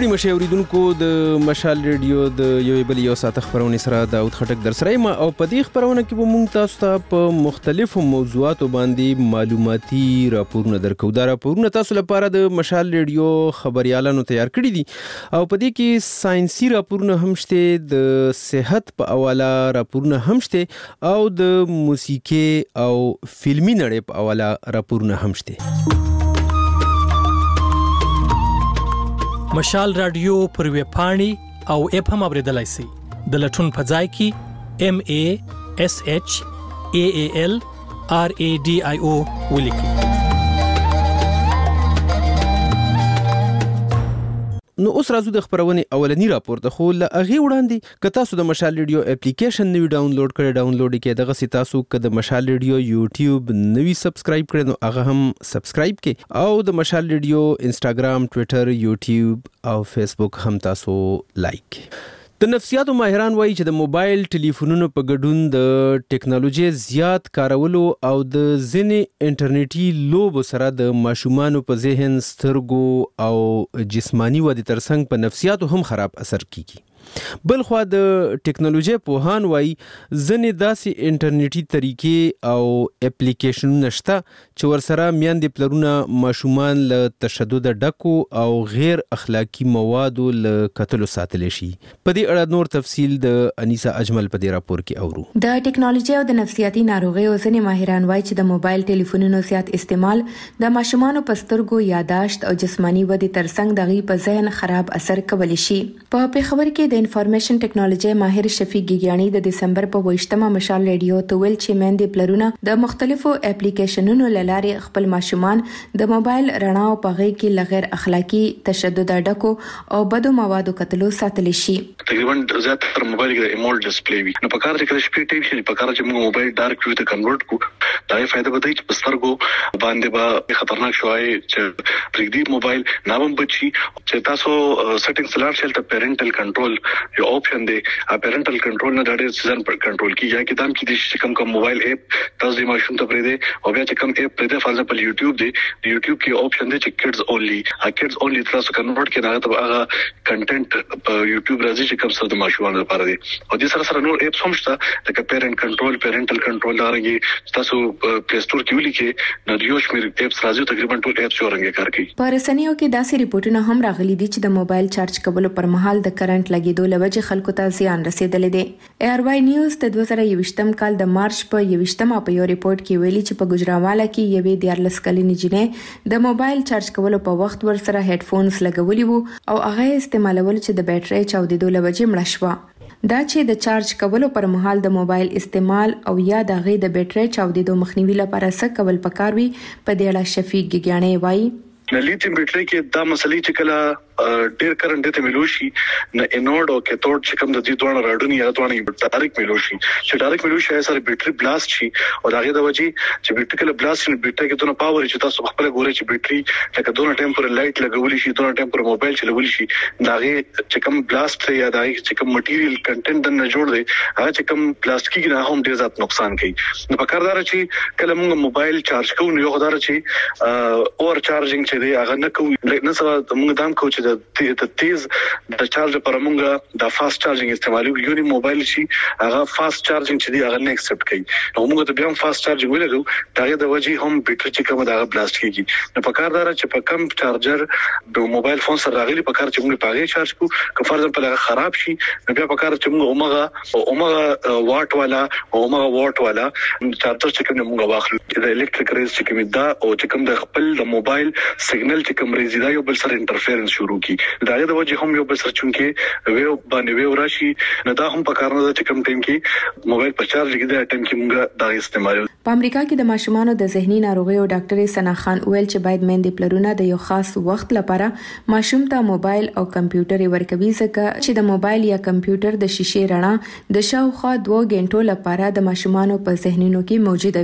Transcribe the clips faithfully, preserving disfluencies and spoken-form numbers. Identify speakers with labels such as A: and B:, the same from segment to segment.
A: ستړي مشه اوریدونکو د مشال ریډیو د یو بل یو ساعت خبرونه سره داود خټک در سره ما او په دې خبرونه کې به مونږ تاسو ته په مختلفو موضوعاتو باندې معلوماتي راپورونه درکو. دا راپورونه تاسو لپاره د مشال ریډیو خبريالانو تیار کړی دي او په دې کې ساينسي راپورونه هم شته, د صحت په اواله راپورونه هم شته او د موسیقي او فلمي نړۍ په اواله راپورونه هم شته.
B: مشال رادیو پر ویب پاڼې او اپ هم اوریدلای شئ. د لټون په ځای کې ام ای اس ایچ ای ای ال آر ای ډي آی او ولیکئ.
A: نو اوس راځو د خبرونه اولنی راپور ته. خو له اغه وړاندې که تاسو د مشال ریډیو اپلیکیشن نوی ډاونلوډ کړئ ډاونلوډ کړئ دغه سی تاسو که د مشال ریډیو یوټیوب نوی سبسکرایب کړئ نو هغه هم سبسکرایب کړئ او د مشال ریډیو انستګرام ټوئیټر یوټیوب او فیسبوک هم تاسو لایک. د نفسیاتو ماهران وایي چې د موبایل ټلیفونونو په ګډون د ټیکنالوژي زیات کارولو او د ځینې انټرنیټي لوبو سره د ماشومانو په ذهن سترګو او جسمانی ودې ترڅنګ په نفسیاتو هم خراب اثر کوي. بل خو د ټیکنالوژي پوهان وایي ځنې داسې انټرنیټي طریقې او اپلیکیشنونه شته چې ورسره میندې پلرونه ماشومان له تشدد ډکو او غیر اخلاقی موادو له کتلو ساتلی شي. په دې اړه نور تفصیل د انیسا اجمل په دې راپور کې اورو.
C: د ټیکنالوژي او د نفسیاتي ناروغیو ځنې ماهران وایي چې د موبایل ټلیفونونو زیات استعمال د ماشومانو په سترګو یاداشت او جسمانی ودې ترڅنګ دغه په ذهن خراب اثر کولی شي. په پیښور کې د انفارمیشن ټیکنالوژي ماهر شفیق ګیګیانی د دسمبر په ویشتمه مشال ریډیو ته ویل چې میندې پلرونه د مختلفو اپلیکیشنونو لارې خپل ماشومان د موبایل رڼا او پغې کې لغیر اخلاقی تشدد ډکو او بدو موادو کتلو ساتلی شي.
D: تقریبا زیات تر موبایل کې د ایمول ډسپلی وي نو په کار کې شپې ټیپ شي په کار چې موږ موبایل ډارک ویو ته کنورټ کو دا یې فائدہ به دی چې پسترګو باندې به خطرناک شوی چې پرېږدي موبایل نامم بچي چې تاسو سیټینګز لار شل ته پیرنټل کنټرول یو اپشن دی پیرنټل کنټرول نه ډاډه سیزن پر کنټرول کی یا کې دام کې د چې کم کم موبایل اپ تاسو د ماشوم ته پرې دی او بیا چې کم اپ پرې دی فار ایگزامپل یوټیوب دی د یوټیوب کې اپشن دی چې کډز اونلی ا کډز اونلی تاسو کنورټ کې نه ته هغه کنټینټ په یوټیوب راځي چې کم سره د ماشومان لپاره دی او د سره سره نور اپس هم شته لکه پیرنټ کنټرول پیرنټل کنټرول لارنګي تاسو پلی سٹور کې ولیکې نو یو شمیر اپس راځي تقریبا ټول اپس ورنګ کار کوي.
C: په رسنیو کې داسې ریپورتونه هم راغلي دي چې د موبایل چارج کولو پر مهال د کرنٹ لګیدو لوجه خلکو ته زیان رسیدلې دي. ای آر واي نیوز د دوه زره یوویشتم کال د مارچ په یوویشتمه په یو ریپورت کې ویلي چې په ګجراواله کې یوې دیارلس کلنې جنې د موبایل چارج کولو په وخت ور سره هډ فونز لګولي وو او هغه استعمالول چې د بیټرۍ چاودېدو لوجه مړه شوه. دا چې د چارج کولو پر مهال د موبایل استعمال او یا د غي د بیټرۍ چاودېدو مخنیوي لپاره څه کول پکار وي په دې اړه شفیق ګیګیانی وایي.
D: د لیتیم بیټری کې دا مسلې چې کله ډیر کرنٹ ته ملوشي نه انوډ او کیتود چې کوم د دې دوه راډونی یا دوه ډایرکټ ملوشي چې ډایرکټ ملوشي سره بیټری بلاست شي او داغه د وجې چې بیټری کله بلاست شي بیټری کې دونه پاور چې تاسو خپل ګوري چې بیټری لکه دونه ټیمپر لایټ لګولې شي دونه ټیمپر موبایل چلولې شي داغه چې کوم بلاست یا داغه چې کوم مټیریل کنټینټ نه جوړ دی هغه چې کوم پلاستیکي نه هم ډیر زیات نقصان کوي. نو په کار دار چې کله موږ موبایل چارج کوو نو یو خدای چې اور چارجینګ چې دی هغه نه کوو نه سره موږ دام کوو چې د تیز د چارج پر موږ د فاست چارجینګ استعمالو یو موبایل شي هغه فاست چارجینګ چې دی هغه نه ایکسپټ کوي نو موږ ته بیا فاست چارجینګ ولګو دا د وجې هم بیټری چې کوم دا بلاست کیږي نو په کار دار چې په کم چارجر د موبایل فون سره راغلي په کار چې موږ پاغه چارج کو که فرض په لغه خراب شي نو بیا په کار چې موږ اومغه اومغه واټ والا اومغه واټ والا چارجر چې کوم موږ واخلو د الکتریک ریز چې کوم دا او چې کوم د خپل د موبایل سیګنل چې کوم ریز دا یو بل سره انټرفیرنس شروع کی دا د وجه هم یو بل سره چونکې ویو باندې ویو راشي نه دا هم په کار نه چې کوم ټیم کې موبایل په چارج کې دا ټیم کې موږ دا استعمالو.
C: په امریکا کې د ماشومانو د ذهني ناروغیو ډاکټر سنا خان ویل چې باید میندې پلرونه د یو خاص وخت لپاره ماشوم ته موبایل او کمپیوټر ورکوي ځکه چې د موبایل یا کمپیوټر د شیشې رڼا د شاوخوا دوه غنټو لپاره د ماشومانو په ذهنونو کې موجوده وي.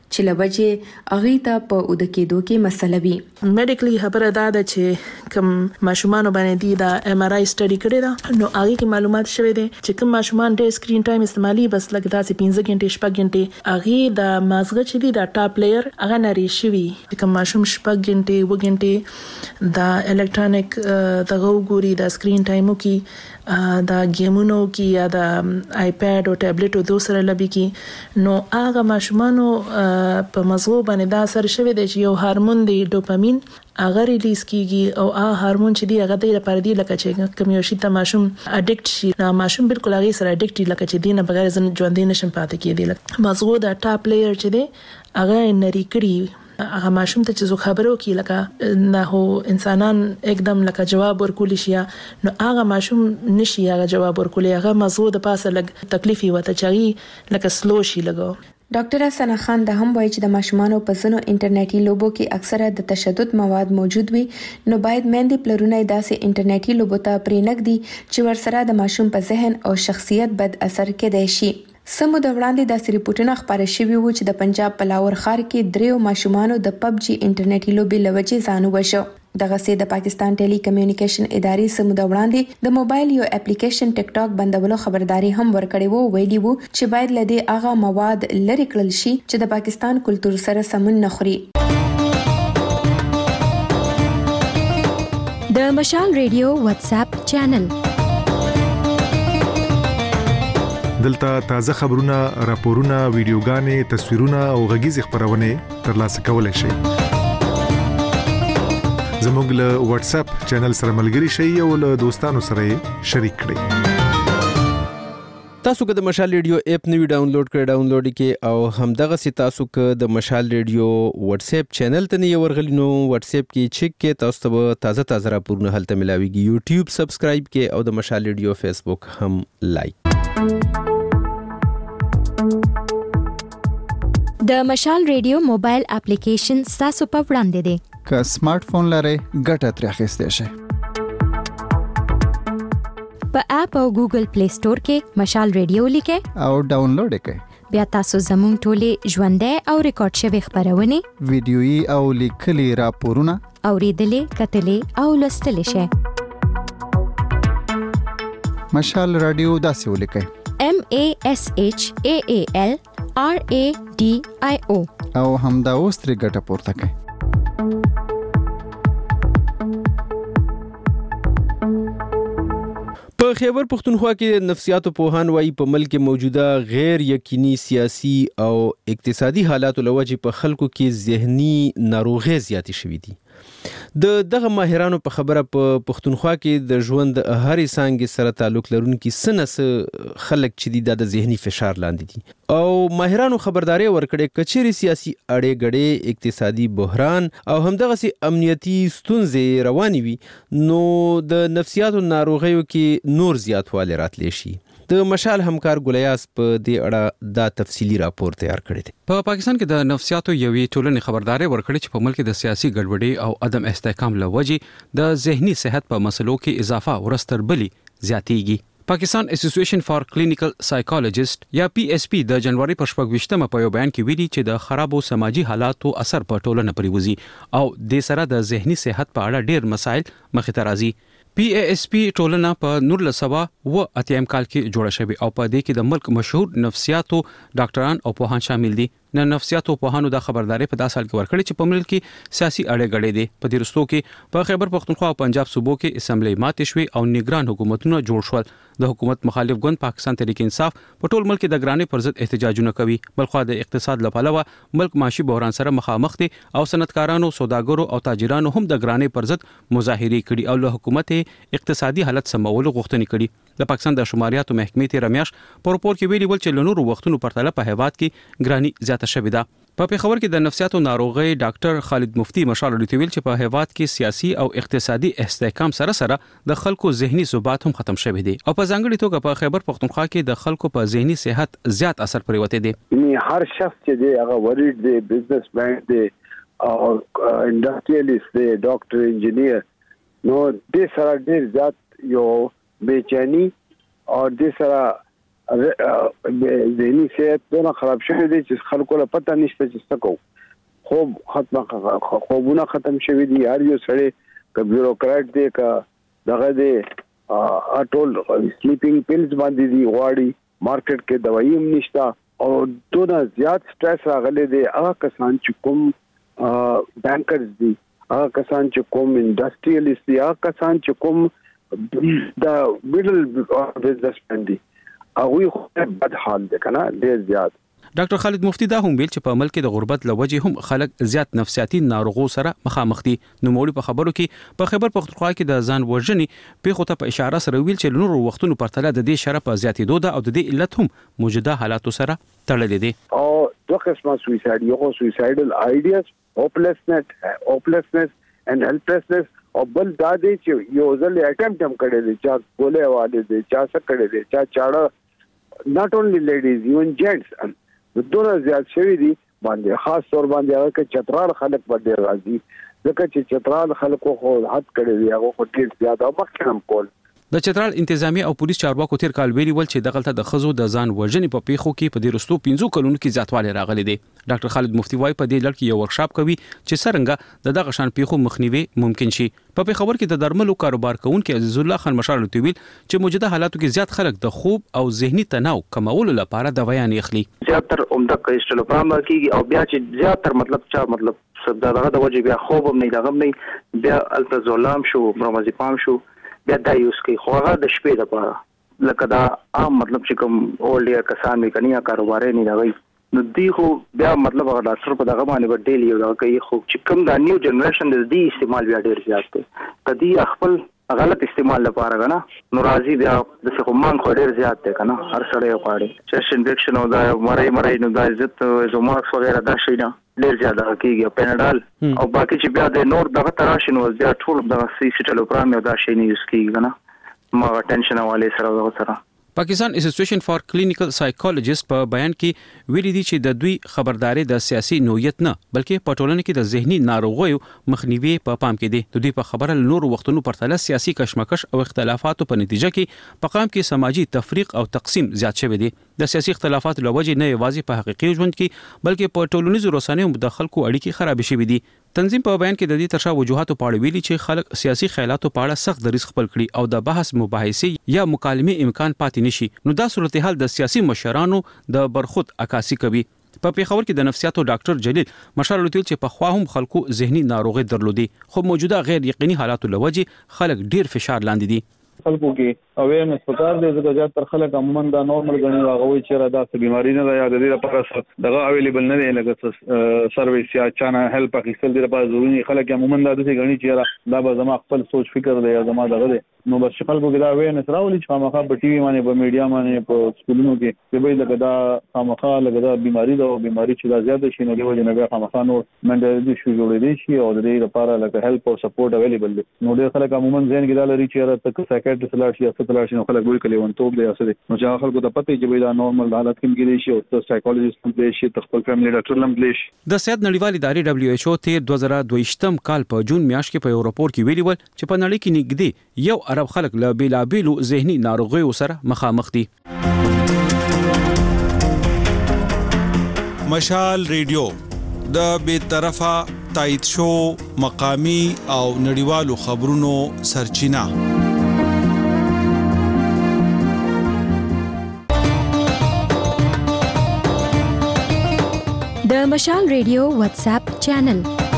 C: چې لوجه اغه ته په ود کېدو کې مسله وي.
E: میډیکلی خبره دا ده چې کوم ماشومان باندې دی دا ایم آر آی سټډي کړی دا نو هغه کې معلومات شوه دي چې کوم ماشومان ډېر سکرین ټایم استعمالي بس لکه داسې پنځه غنټې شپږ غنټې هغه د مازغه چې دی دا ټاپ لیئر هغه نری شوی کوم ماشوم شپږ غنټې و غنټې دا الکترونیک دغه ګوري دا سکرین ټایمو کې دا گیمونو کې یا دا آیپاد او ټابلیټ او دوسره لبي کې نو هغه ماشومانو په مزغو باندې دا اثر شوی دی چې یو هورمون دی ډوپامین هغه ریلیز کیږي او هغه هورمون چې دی هغه د لپاره دی لکه چې کوم یو شی ته ماشوم اډیکټ شي نو ماشوم بالکل هغه سره اډیکټ لکه چې دینه بغیر ژوندې نشم پاتې کېدی مزغو دا ټاپ لیئر چې دی هغه نری کړی هغه ماشوم ته چې زو خبرو کې لکه نه هو انسانان एकदम لکه جواب ورکول شي نو هغه ماشوم نشي هغه جواب ورکول هغه موضوع د پاسه لګ تکلیفي وته چاري لکه سلو شي لګو.
C: ډاکټر حسن خان د هم وایي چې د ماشومانو په ځینو انټرنیټي لوبو کې اکثره د تشدد مواد موجود وي نو باید مېندې پلرونه داسې انټرنیټي لوبو ته پرېنګ دي چې ورسره د ماشوم په ذهن او شخصیت بد اثر کېدای شي. سمو د وړاندې د ریپورتونو خبره شوی و چې د پنجاب په لاهور ښار کې دریو ماشومانو د پب جی انټرنیټي لوبي لوجه ځانو وشو. دغه سي د پاکستان ټيلي کمیونیکیشن ادارې سمو د وړاندې د موبایل یو اپلیکیشن ټیک ټاک بندولو خبرداري هم ورکړې وو ویلي وو چې باید لدی اغه مواد لری کړل شي چې د پاکستان کلچر سره سمون نه خوري.
F: د مشال ریډیو واتس اپ چینل
G: دلته تازه خبرونه، راپورونه، ویډیوګانې، تصویرونه او غږیز خبرونه ترلاسه کولای شئ. زموږ له واتس اپ چینل سره ملګري شئ او له دوستانو سره شریک کړئ.
A: تاسو که د مشال ریډیو اپ نوی ډاونلوډ کړئ ډاونلوډ کړئ او همدغه سي تاسو که د مشال ریډیو واتس اپ چینل ته نه ورغلی نو واتس اپ کې چیک کې تاسو ته تازه تازه راپورونه هلته ملاويږي. یوټیوب سبسکرایب کړئ او د مشال ریډیو فیسبوک هم لایک.
F: د مشال ریډیو موبایل اپلیکیشن تاسو په وړاندې دی.
H: که سمارټ فون لرئ ګټه ترې اخیستئ شئ.
F: په اپ او ګوګل پلی سٹور کې مشال ریډیو لیکئ
H: او ډاونلوډ کړئ.
F: بیا تاسو زموږ ټولې ژوندۍ او ریکارډ شوی خبرونه
H: ویډیويي او لیکلي راپورونه
F: اوریدلې کتلې او لوستلې شئ.
H: مشال رادیو داسې ولیکئ
F: M A S H A A L R A D I O
H: او همدا اوس ترې ګټه پورته کړئ.
A: په خیبر پختونخوا کې نفسیاتو پوهان وايي په ملک کې موجوده غیر یقیني سیاسي او اقتصادي حالاتو لوجه په خلکو کې ذهني ناروغي زیاتې شوې دي. د دغه ماهرانو په خبره په پختونخوا کې د ژوند هرې څانګې سره تعلق لرونکي سنس خلک چې دي د ذهني فشار لاندې دي او ماهرانو خبرداري ورکړې کچېري سیاسي اړې غړې اقتصادي بحران او همدغه سي امنیتي ستونزې روانې وي نو د نفسیاتو ناروغیو کې نور زیاتوالی راتلی شي. د مشال همکار ګلیاس په دې اړه دا تفصیلی راپور تیار کړی دی.
I: په پاکستان کې د نفسیاتو یوې ټولنې خبرداري ورکړې چې په ملک د سیاسي ګډوډۍ او عدم استحکام لوجې د ذهني صحت په مسلو کې اضافه ورستر بلی زیاتېږي. پاکستان اسوسییشن فار کلینیکل سایکالوجیست یا پی ایس پی د جنوري په شپږ په یو بیان کې ویلي چې د خرابو سماجی حالاتو اثر په ټولنه پرې وځي او د سره د ذهني صحت په اړه ډېر مسایل مخې ته راځي. پی ای اس پی ټولنه په نولس سوه و اتیم کال کې جوړه شوې او په دې کې د ملک مشهور نفسیاتو ډاکټران او پوهان شامل دي. نه نفسیاتو پوهانو دا خبرداري په داسې حال کې ورکړې چې په ملک کې سیاسي اړې غړې دي. په دې رستو کې په خیبر پختونخوا او پنجاب صوبو کې اسمبلی ماتې شوې او نگران حکومتونه جوړ شول. د حکومت مخالف ګوند پاکستان تحریک انصاف په ټول ملک د ګرانۍ پر ضد احتجاجونه کوي. بلخو د اقتصاد لپاره ملک معاشي بحران سره مخامخ دي او صنعتکارانو، سوداګرو او تاجرانو هم د ګرانۍ پر ضد مظاهرې کړي او له حکومت اقتصادي حالت سمولو غوښتنې کړي. د پاکستان د شماریاتو محکمې تیر میاشت په راپور کې ویلي ول چې له نورو وختونو پرتله په هیواد کې ګرانۍ زیاته شوې ده. په پیښور کې د نفسیاتو ناروغي ډاکټر خالد مفتی مشال لري ویل چې په هیواد کې سیاسي او اقتصادي استحکام سره سره د خلکو ذهني ثبات هم ختم شوی دی او په ځانګړي توګه په خیبر پختونخوا کې د خلکو په ذهني صحت زیات اثر پریوته دی.
J: هر شخص چې دی هغه ورید دی، بزنس مین دی او انډستریالیست دی، ډاکټر، انجینیر، نو د سره ډیر زیات یو بېچینی او د سره ذهني صحت دونه خراب شوی دی چې خلکو له پته نشته چې څه کوو. خوب ختم خوبونه ختم شوی دي. هر یو سړی که بیوروکرات دی که دغه دی ټول سلیپینګ پیلز باندې دي غواړي. مارکیټ کې دوايي هم نشته او دونه زیات سټرس راغلی دی. هغه کسان چې کوم بانکرز دي، هغه کسان چې کوم انډستریالیست دي، هغه کسان چې کوم د میډل بزنسمن دي، هغوی خو بد حال دی کنه ډیر زیات.
I: ډاکټر خالد مفتی دا هم ویل چې په ملک د غربت لوجه هم خلک زیات نفسیاتي ناروغو سره مخامخ دي. نو موري په خبرو کې په خبر پختونخوا کې د ځان وژنې پیښو ته په اشاره سره ویل چې نور وختونو پرتله د دې شرف زیاتېدو ده او د دې علت هم موجوده حالاتو سره تړلې دي.
J: او دوه قسمه سویساید، یو سویسایډل آیډیاز، هوپلسنس هوپلسنس اند هیلپلسنس، او بل دا دی چې یو ځل اټمپټ هم کړی دی، چا ګولې والے دی، چا څه کړی دی، چا چاړه. not only ladies even gents دونه زیات شوی دي باندې، خاص طور باندې هغه کې چترال خلک باندې راځي ځکه چې چترال خلکو خو حد کړی دی، هغه خو ډیر زیات او مخکې هم کول.
I: د چترال انتظامی او پولیس چارواکو تیر کال ویلي ول چې دغلطه د خزو د ځان وژنې په پیښو کې په دې رستو پنځو کلونو کې زیاتوالی راغلی دی. ډاکټر خالد مفتی وايي په دې لړ کې یو ورکشاپ کوي چې څنګه د دغه شان پیښو مخنیوي ممکن شي. په پیښور کې د درملو کاروبار کوونکي عزیز الله خان مشال ویل چې موجوده حالاتو کې زیات خلک د خوب او ذهني تناو کمولو لپاره دوايان اخلي.
K: زیاتره عمده کیسټلوپرام کیږي او بیا چې زیاتره مطلب چا مطلب دغه د وجه بیا خوب هم نه دغه نه بیا التزولام شو برومازیپام شو بیا دا یوز کوي. خو هغه د شپې لپاره لکه دا عام مطلب چې کوم اولډ کسان می کني کاروبار نه دی نو دی خو بیا مطلب هغه ډاکټر په دغه باندې په ډیلی یو دا کوي. خو چې کوم دا نیو جنریشن د دې استعمال بیا ډیر زیات دی، کدی خپل غلط استعمال لپاره غنا نو راځي بیا د څه مان خو ډیر زیات دی کنه. هر سړی غواړي چیست انفیکشن او دا مړی مړی نو دا عزت زوماکس وغیرہ دا شي نه ډیر زیاده کیږي. پیناډال او باقي چې بیا د نور دغه تراشن او بیا ټول دغه سیسټلوپرام او دا شي نه یوز کیږي کنه. ما ټینشن والے سره دغه سره
I: پاکستان اسوسییشن فار کلینیکل سایکولوژیست په بیان کې ویلي دي چې د دوی خبرداري د سیاسي نوعیت نه بلکې په ټولنه کې د ذهني ناروغیو مخنیوي په پام کې دي. د دوی په خبره نور وختونو پرتله سیاسي کشمکش او اختلافاتو په نتیجه کې په قام کې سماجی تفریق او تقسیم زیات شوی دی. د سیاسي اختلافاتو لوجه نه یوازې په حقيقي ژوند کې بلکې په ټولنیزو رسنیو د خلکو اړیکې خراب شوي دي. تنظیم په بیان کې د دې ترشا وجوهاتو په اړه ویلي چې خلک سیاسي خیالاتو په اړه سخت دریځ خپل کړي او د بحث مباحثې یا مکالمې امکان پاتې نشي. نو دا صورتحال د سیاسي مشرانو د برخود عکاسي کوي. په پیښور کې د نفسیاتو ډاکټر جلیل مشال ویل چې په خوا هم خلکو ذهني ناروغي درلودي، خو موجوده غیر یقیني حالاتو لوجه خلک ډیر فشار لاندې دي.
L: خلکو کې اویرنس پکار دی ځکه چې تر خلک عموما دا نورمال غني واغوي چې را دا څه بیماری نه ده یا د دې لپاره دغه اویلیبل نه دی لکه سرویس یا چانه هیلپ اخیستل دی لپاره ضروري. خلک عموما دا د غني چې دا به زما خپل سوچ فکر دی یا زما دغه دی نو بس خلکو کې دا اویرنس راولي چې خامخا په ټي وي باندې په میډیا باندې په سکولونو کې چې به لکه دا خامخا لکه دا بیماری ده او بیماری چې دا زیاته شي نو دی وجه نه بیا خامخا نو منډل شو جوړې دي شي او د دې لپاره لکه هیلپ او سپورټ اویلیبل دی. نو ډېر خلک عموما ځین کې دا لري چې را تک سایکیاټریست لاړ شي یا څه لاړ شي نو خلک وایي کله ونټوب دی اسره نو چې خلکو ته پته چې دا نورمال حالت کې کېږي شي او سایکولوژیست هم دی شي خپل فیملی ډاکټر هم دی شي.
I: د صحت نړیوال ادارې دبليو ایچ او تیر دوه زره دوه کال په جون میاشت کې په یو راپور کې ویلي ول چې په نړۍ کې نږدې یو ارب خلک له بیلابیلو ذهني ناروغیو سره مخامخ دي.
M: مشال ریډیو د بې طرفه تایید شو مقامی او نړیوالو خبرونو سرچینه.
F: د مشال ریډیو واتس اپ چینل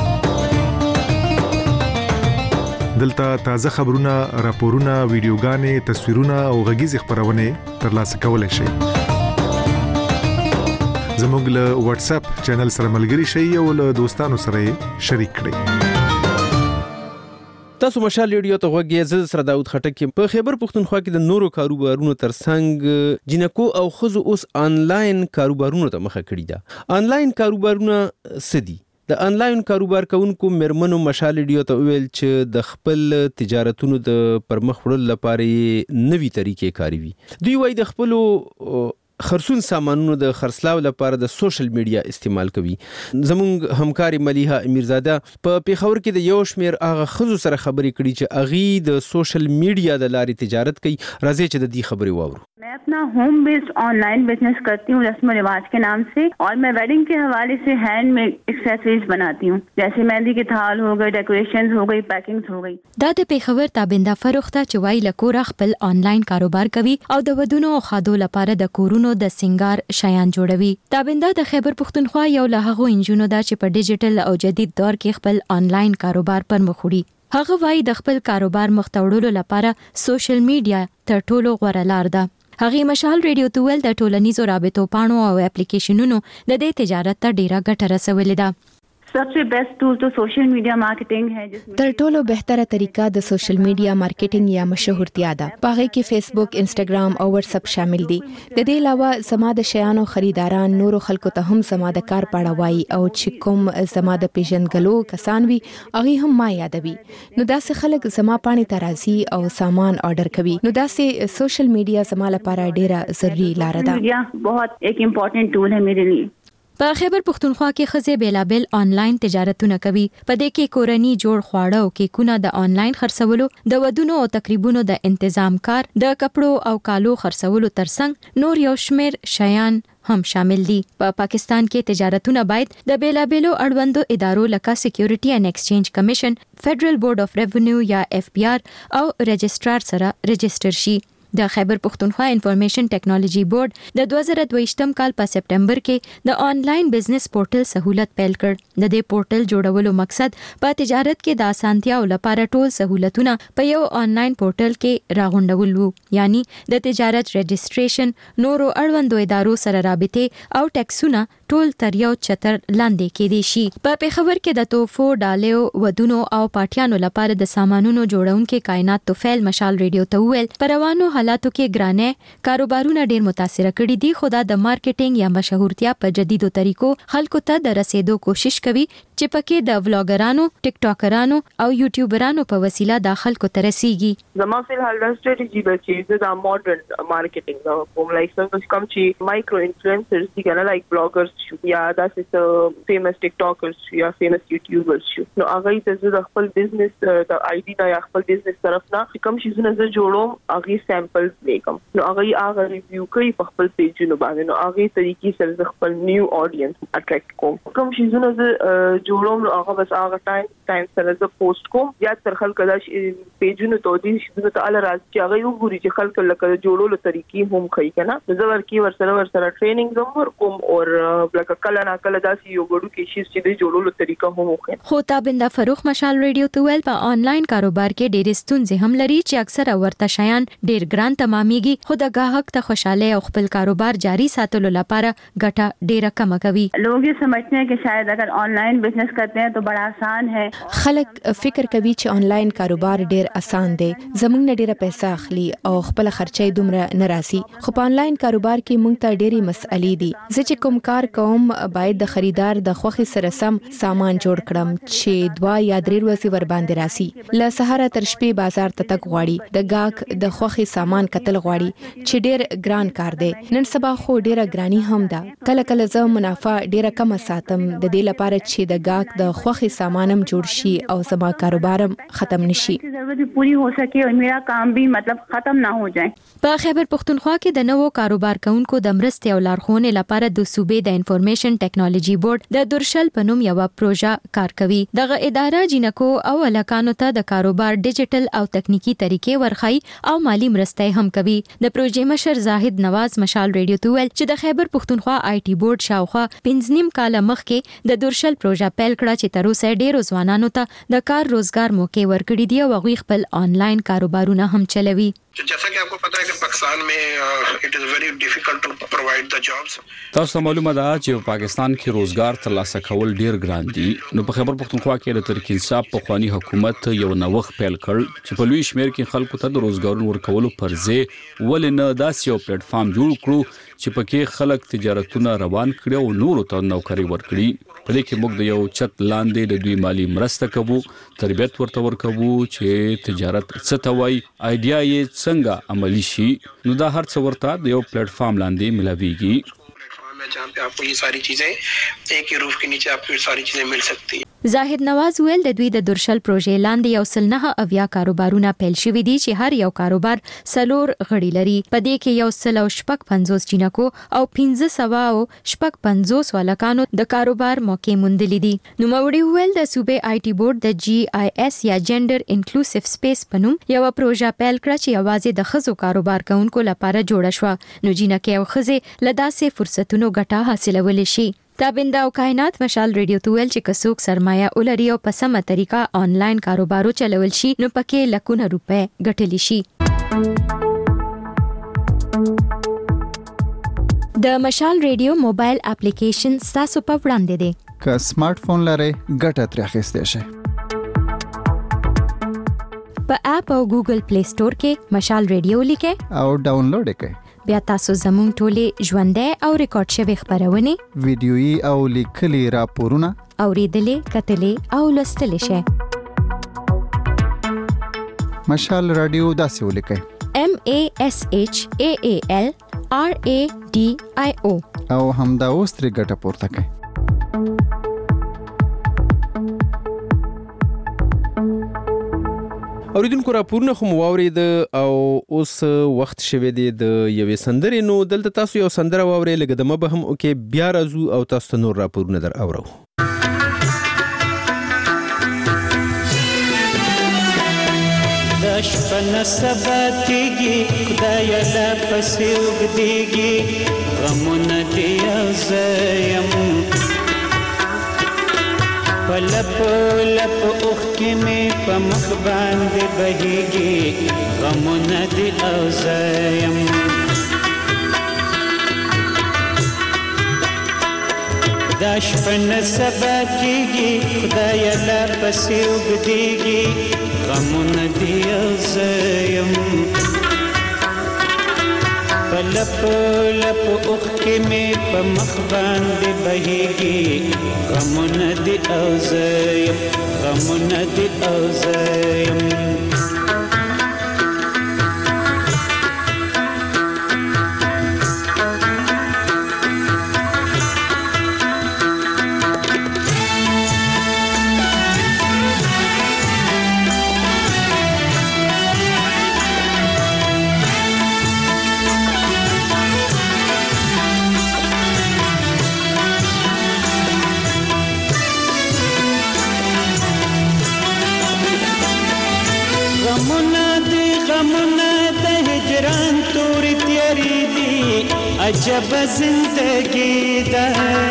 G: دلته تازه خبرونه، راپورونه، ویډیوګانې، تصویرونه او غږیز خبرونه ترلاسه کولای شئ. زموږ له واتس اپ چینل سره ملګري شئ او له دوستانو سره شریک کړئ.
A: تاسو مشال ریډیو ته غوږی زه سره داود خټک په خیبر پښتونخوا کې د نورو کاروبارونو ترڅنګ جنکو او خزو اوس آنلاین کاروبارونو ته مخه کړی ده. آنلاین کاروبارونه سدي د آنلاین کاروبار کوونکو مرمنو مشال ریډیو ته ویل چې د خپل تجارتونو د پرمخ وړلو لپاره نوي طریقې کاروي. دوی وايي د خپل خرسون سامانونو د خرڅلاو لپاره د سوشل میډیا استعمال کوي. زموږ همکاري ملیحه امیرزاده په پیښور کې د یو شمیر هغه خزو سره خبرې کړي چې اغي د سوشل میډیا د لارې تجارت کوي. راځي چې د دې خبرې واورو.
N: मैं अपना home based online business करती हूँ रस्म रिवाज के नाम से, और मैं वेडिंग के हवाले से हैंडमेड एक्सेसरीज बनाती हूँ, जैसे मेहंदी के थाल हो गए, डेकोरेशंस हो गई, पैकिंग्स हो गई.
F: دا د پیښور تابنده فروخته چې وای لکور خپل آنلاین کاروبار کوي او د ودونو او خادو لپاره د کورونو د سنگار شیان جوړوي. تابنده د خیبر پښتونخوا یو له هغو انجونو دا چې په ډیجیټل او جدید دور کې خپل آنلاین کاروبار پر مخ وړي. هغه وای د خپل کاروبار مختوړلو لپاره سوشل میډیا تر ټولو غوره لار ده. هغه مشال ریډیو توول د ټولنیزو رابطو پاڼو او اپلیکیشنونو د دې تجارت ته ډیره ګټه رسولې ده.
N: सबसे बेस्ट टूल तो सोशल मीडिया मार्केटिंग है, जिसमें
C: تر ټولو بهتره طریقه د سوشل میډیا مارکیټینګ یا مشهورتیا ده. پاغه کې فیسبوک، انسټاګرام او واتس اپ شامل دي. د دې علاوه زما د شیانو خریداران نورو خلکو ته هم زما د کار پاړه وایي او چې کوم زما د پیژنګلو کسان وي هغه هم ما یادوي. نو داسې خلک زما پاڼې ته راځي او سامان آرډر کوي. نو داسې سوشل میډیا زما لپاره ډیره ضروري لار ده.
N: میډیا बहुत एक इम्पोर्टेंट टूल है मेरे लिए.
F: په خیبر پښتونخوا کې خزه بیلابل آنلاین تجارتونه کوي. په دې کې کورنی جوړ خواړه او کیکونه د آنلاین خرڅولو، د ودونو او تقریبونو د تنظیم کار، د کپړو او کالو خرڅولو ترڅنګ نور یو شمیر شیان هم شامل دي. په پا پاکستان کې تجارتونه باید د بیلابلو اړوندو ادارو لکه سکیورټي اینڈ ایکسچینج کمیشن، فدرل بورډ اف ریونیو یا اف بی آر او رجسترار سره رجستر شي. د خیبر پښتونخوا انفارمیشن ټیکنالوژي بورډ د دوه زره دوه کال په سپټمبر کې د آنلاین بزنس پورټل سہولت پیل کړ. د دې پورټل جوړولو مقصد په تجارت کې د اسانتیا لپاره ټول سہولتونه په یو آنلاین پورټل کې راغونډول وو، یعنی د تجارت رجستریشن، نورو اړوندو ادارو سره رابطه او ټیکسونه ټول تر یو چتر لاندې کېدي شي. په پیښور کې د توفو، ډالیو، ودونو او پاټیانو لپاره د سامانونو جوړونکو کائنات توفیل مشال ریډیو ته ویل پروانو حالاتو کې ګرانه کاروبارونه ډیر متاثر کړي دي، خو دا د مارکیټینګ یا مشهورتیا په جديدو طریقو خلکو ته د رسیدو کوشش کوي چې پکې د ولاګرانو، ټیک ټاکرانو او یوټیوبرانو په وسیله د خلکو ته رسیږي.
O: زما فل حال د سټریټجی د چې د ماډرن مارکیټینګ دا کوم لایک څنګه کوم چې مایکرو انفلوئنسرز دي کنه لایک بلاګرز شو یا داسې فیمس ټیک ټاکرز یا فیمس یوټیوبرز شو. نو هغه ته د خپل بزنس د آی ډی د خپل بزنس طرف نه کوم شي زونه جوړوم هغه سیمپل لیکم. نو هغه هغه ریویو کوي په خپل پیجونو باندې. نو هغه طریقې سره خپل نیو اډینس اټریکټ کوم. کوم شي زونه جوړوم نو هغه بس هغه ټایم ټایم سره ز پوسټ کوم یا تر خلک دا پیجونو ته دي چې ته ال راځي چې هغه وګوري چې خلک لکه جوړولو طریقې هم کوي کنه. زه ورکی ور سره ور سره ټریننګ زم ور کوم او لکه کله نه کله داسې یو غړو کې شي چې د جوړولو طریقه هم وکړي.
F: خو تابنده فروخ مشال ریډیو ته ویل په آنلاین کاروبار کې ډېر ستونزې هم لري چې اکثره ورته شیان ډېر ګران تمامېږي، خو د گاهک ته خوشاله او خپل کاروبار جاری ساتلو لپاره ګټه ډېره کم کوي.
N: लोग ये समझते हैं कि शायद अगर ऑनलाइन बिजनेस करते हैं तो बड़ा आसान है.
C: خلک فکر کوي چې آنلاین کاروبار ډیر آسان دی، زموږ نه ډیره پیسې اخلي او خپل خرچې دومره ناراضي. خو په آنلاین کاروبار کې موږ ته ډېری مسئلې دي. زه چې کوم کار کوم باید د خریدار د خوخي سره سم سامان جوړ کړم چې دوا یا درې ورځې ور باندې راسي. له سهار تر شپې بازار ته تک غواړي، د گاهک د خوخي سامان کتل غواړي چې ډیر ګران کار دی. نن سبا خو ډیره ګرانی هم ده. کله کله زه منافع ډیره کم ساتم د دې لپاره چې د گاهک د خوخي سامانم جوړ شي او زما کاروبارم ختم نشي.
N: ضرورت پوری हो सके और मेरा काम भी मतलब ختم ना हो जाए.
F: په خیبر پښتونخوا کې د نوو کاروبار کوونکو د مرستې او لارښوونې لپاره د صوبې د انفارمیشن ټیکنالوژي بورډ د درشل په نوم یو پروژه کار کوي. دغه اداره جنکو او الکانو ته د کاروبار ډیجیټل او تکنیکی طریقې ورخی او مالی مرستې هم کوي. د پروژې مشر زاهد نواز مشال ریډیو ته ویل چې د خیبر پښتونخوا آی ټي بورډ شاوخوا پنځه نیم کال مخکې د درشل پروژه پیل کړه چې تر اوسه ډیرو ځوانانو ته د کار روزګار موقع ورکړي دي او هغوی خپل آنلاین کاروبارونه هم چلوي.
P: जैसा कि आपको पता है कि पाकिस्तान में it is very difficult to provide the jobs.
I: تاسو معلومه ده چې په پاکستان کې روزګار ترلاسه کول ډیر ګران دي. نو په خیبر پښتونخوا کې د ترکیه صاحب په خواني حکومت یو نوښت پیل کړ چې په لوی شمیر کې خلکو ته د روزګارونو ورکولو پر ځای ولې نه داسې یو پلیټ فارم جوړ کړو
Q: چې پکې خلک تجارتونه روان کړي او نورو ته نوکری ورکړي. په دې کې موږ د یو چت لاندې د دوی مالی مرسته کوو، تربیت ورته ورکوو چې تجارت څه ته وایي، آیډیا یې څنګه عملی شي. نو دا هر څه ورته د یو پلیټ فارم لاندې ملاويږي
P: जहाँ पे आपको ये सारी चीजें एक ही रूफ के नीचे आपको ये सारी चीजें मिल सकती हैं.
F: زاهد نواز ویل د دوی د درشل پروژې لاندې یو سل نه اویا کاروبارونه پیل شوي دي چې هر یو کاروبار سلور غړي لري. په دې کې یو سل او شپږ پنځوس جنکو او پنځه سوه او شپږ پنځوس ولکانو د کاروبار موقع موندلې دي. نو موري ویل د صوبې آی ټي بورډ د جی آی اس یا جندر انکلوسیو سپیس په نوم یو پروژه پیل کړه چې یوازې د ښځو کاروبار کوونکو لپاره جوړه شوه. نو جنکې او ښځې له داسې فرصتونو ګټه حاصلولی شي. تابنده او کائنات مشال ریډیو تویل چې کڅوک سرمایه ولري او په سمه طریقه آنلاین کاروبارو چلول شي نو پکې لکونه روپے ګټلی شي. د مشال ریډیو موبایل اپلیکیشن تاسو په وړاندې دی.
H: که سمارټ فون لرئ ګټه ترې اخیستی شئ.
F: په اپ او ګوګل پلی سٹور کې مشال ریډیو لیکئ
H: او ډاونلوډ یې کړئ.
F: بیا تاسو زموږ ټولې ژوندۍ او ریکارډ شوي خبرونه،
H: ویډیويي او لیکلي راپورونه
F: اوریدلې، کتلې او لوستلې شئ.
H: مشال رادیو داسې ولیکئ:
F: M A S H A A L R A D I O
H: او همدا اوس ترې ګټه پورته کړئ.
A: اوریدونکو راپورونه خو مو واورید او اوس وخت شوه دی د یوې سندرې. نو دلته تاسو یو سندره واورئ، لکه دمه به هم اوکې بیا راځو او تاسو ته نور راپورونه در اورو.
R: د شپه سبا کېږي خدای لا پسې وګدېږي غمونه دې زیم پلپ لپ اوخ کې مې په مخ باندې بهيږي غمونه دې اوزایم دا شپه سبا کېږي خدای لا پسې وګدېږي غمونه دې اوزایم پلپ لپ اوخ کې مې په مخ باندې بهيږي غمونه دې اوزایم غمونه دې اوزایم عجب زندگی ده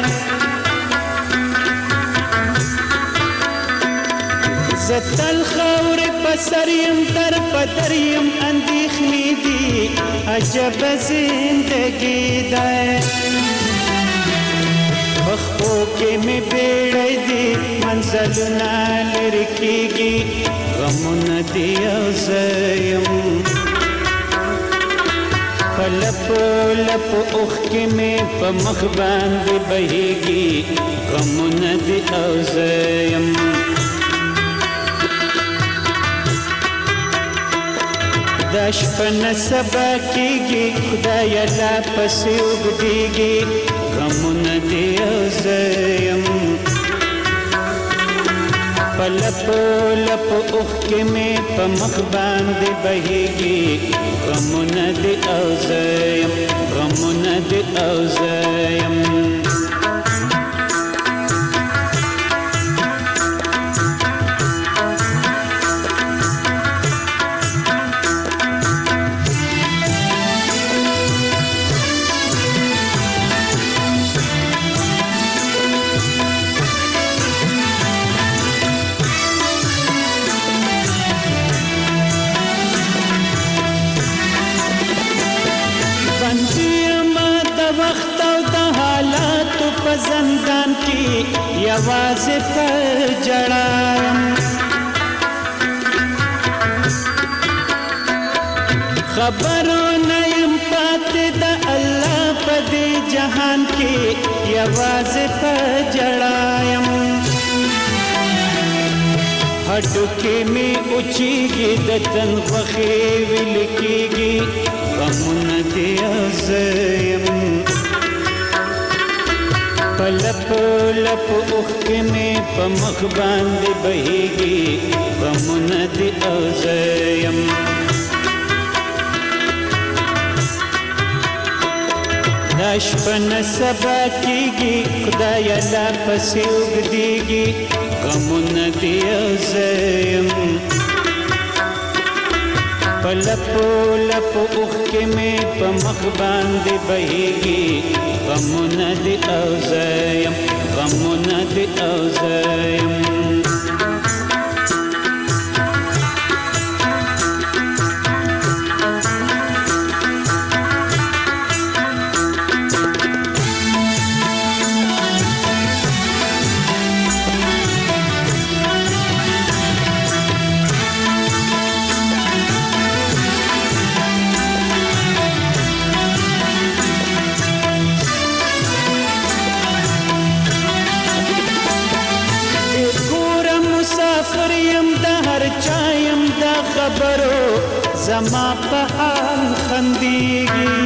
R: زتل خور پسریم در پدریم اندیخنی دی عجب زندگی ده بخو کې می بیړی دی منزلونه لرکیږي غمونه دی اوزایم پلپ لپ اوخ کې مې په مخ باندې بهيږي غمونه دې اوزایم دا شپه سبا کېږي خدای لا پسې وګدېږي غمونه دې اوزایم پلپ لپ اوخ کې مې په مخ باندې بهيږي غمونه دې اوزایم غمونه دې اوزایم زندان کی یوازې پر جړایم خبرونه يم پاتې د الله په جهان کې یوازې په جړایم هډو کې می اوچیږي د تن خوخي ویل کېږي غمونه دې ازیم پلپ لپ اوخ کې می په مخ باندې بهيږي غمونه دې ازیم نشپن سبا کیږي خدای لا پسې وګديږي غمونه دې ازیم پلپ لپ اوخ کې می په مخ باندې بهيږي غمونه دې ازیم غمونه دې ازیم خبرو زما په حال خندېږي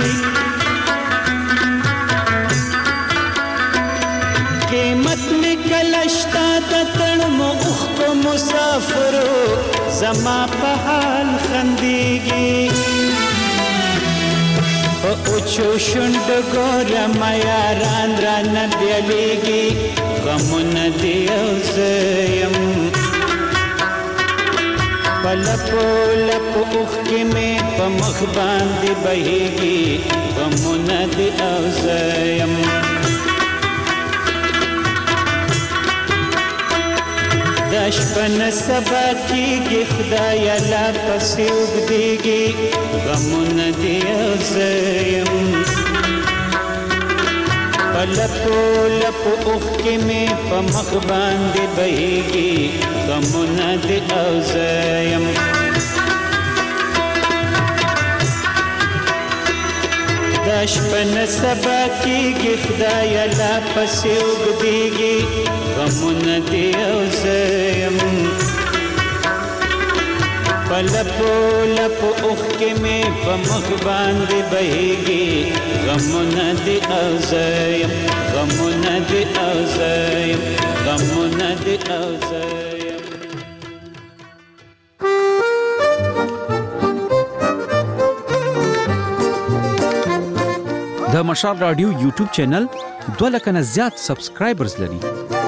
R: قیمت می کلشتا د تړمو اوښکو مسافرو زما په حال خندېږي په اوچو شونډو ګورم یاران رانه بیلیږي غمونه دې ازیم پلپو لپو اوخ کې می په مخ باندې بهيږي غمونه دې ازیم د شپن سبا کېږي خدای لا پسې وګديږي غمونه دې ازیم پلپو لپو اوخ کې می په مخ باندې بهيږي غمونه دې ازیم د شپن سبا کېږي خدای لا پسې وګديږي غمونه دې ازیم پلپو لپو اوخ کې می په مخ باندې بهيږي غمونه دې ازیم غمونه دې ازیم غمونه دې ازیم
I: د مشال رادیو یوټیوب چینل دوه لک نه زیات سبسکرایبرز لري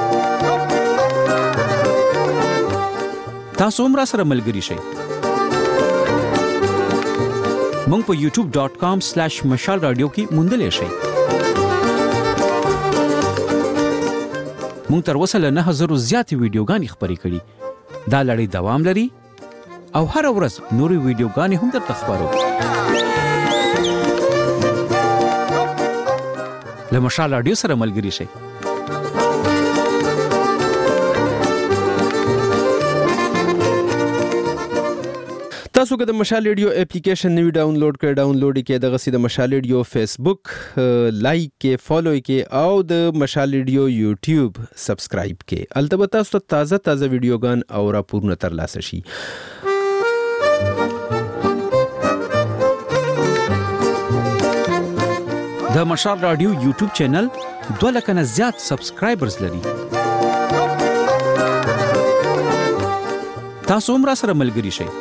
I: تاسو هم را سره ملګري شئ مونږ په یوټیوب ډاٹ کام سلیش مشال رادیو کې موندلی شئ مونږ تر اوسه له نه هزارو زیاتې ویډیوګانې خپرې کړي دا لړۍ دوام لري او هر ورځ نورې ویډیوګانې هم درته خپرو له مشال رادیو سره ملګري شئ
A: تاسو که د مشال ریډیو اپلیکیشن نوی ډاونلوډ کړئ ډاونلوډ یې کړئ دغه سي د مشال ریډیو فیسبوک لایک کې فالو کې او د مشال ریډیو یوټیوب سبسکرایب کې البته تاسو ته تازه تازه ویډیوګان او راپورونه ترلاسه شي
I: د مشال رادیو یوټیوب چینل دوه لک نه زیات سبسکرایبرز لري تاسو هم را سره ملګري شئ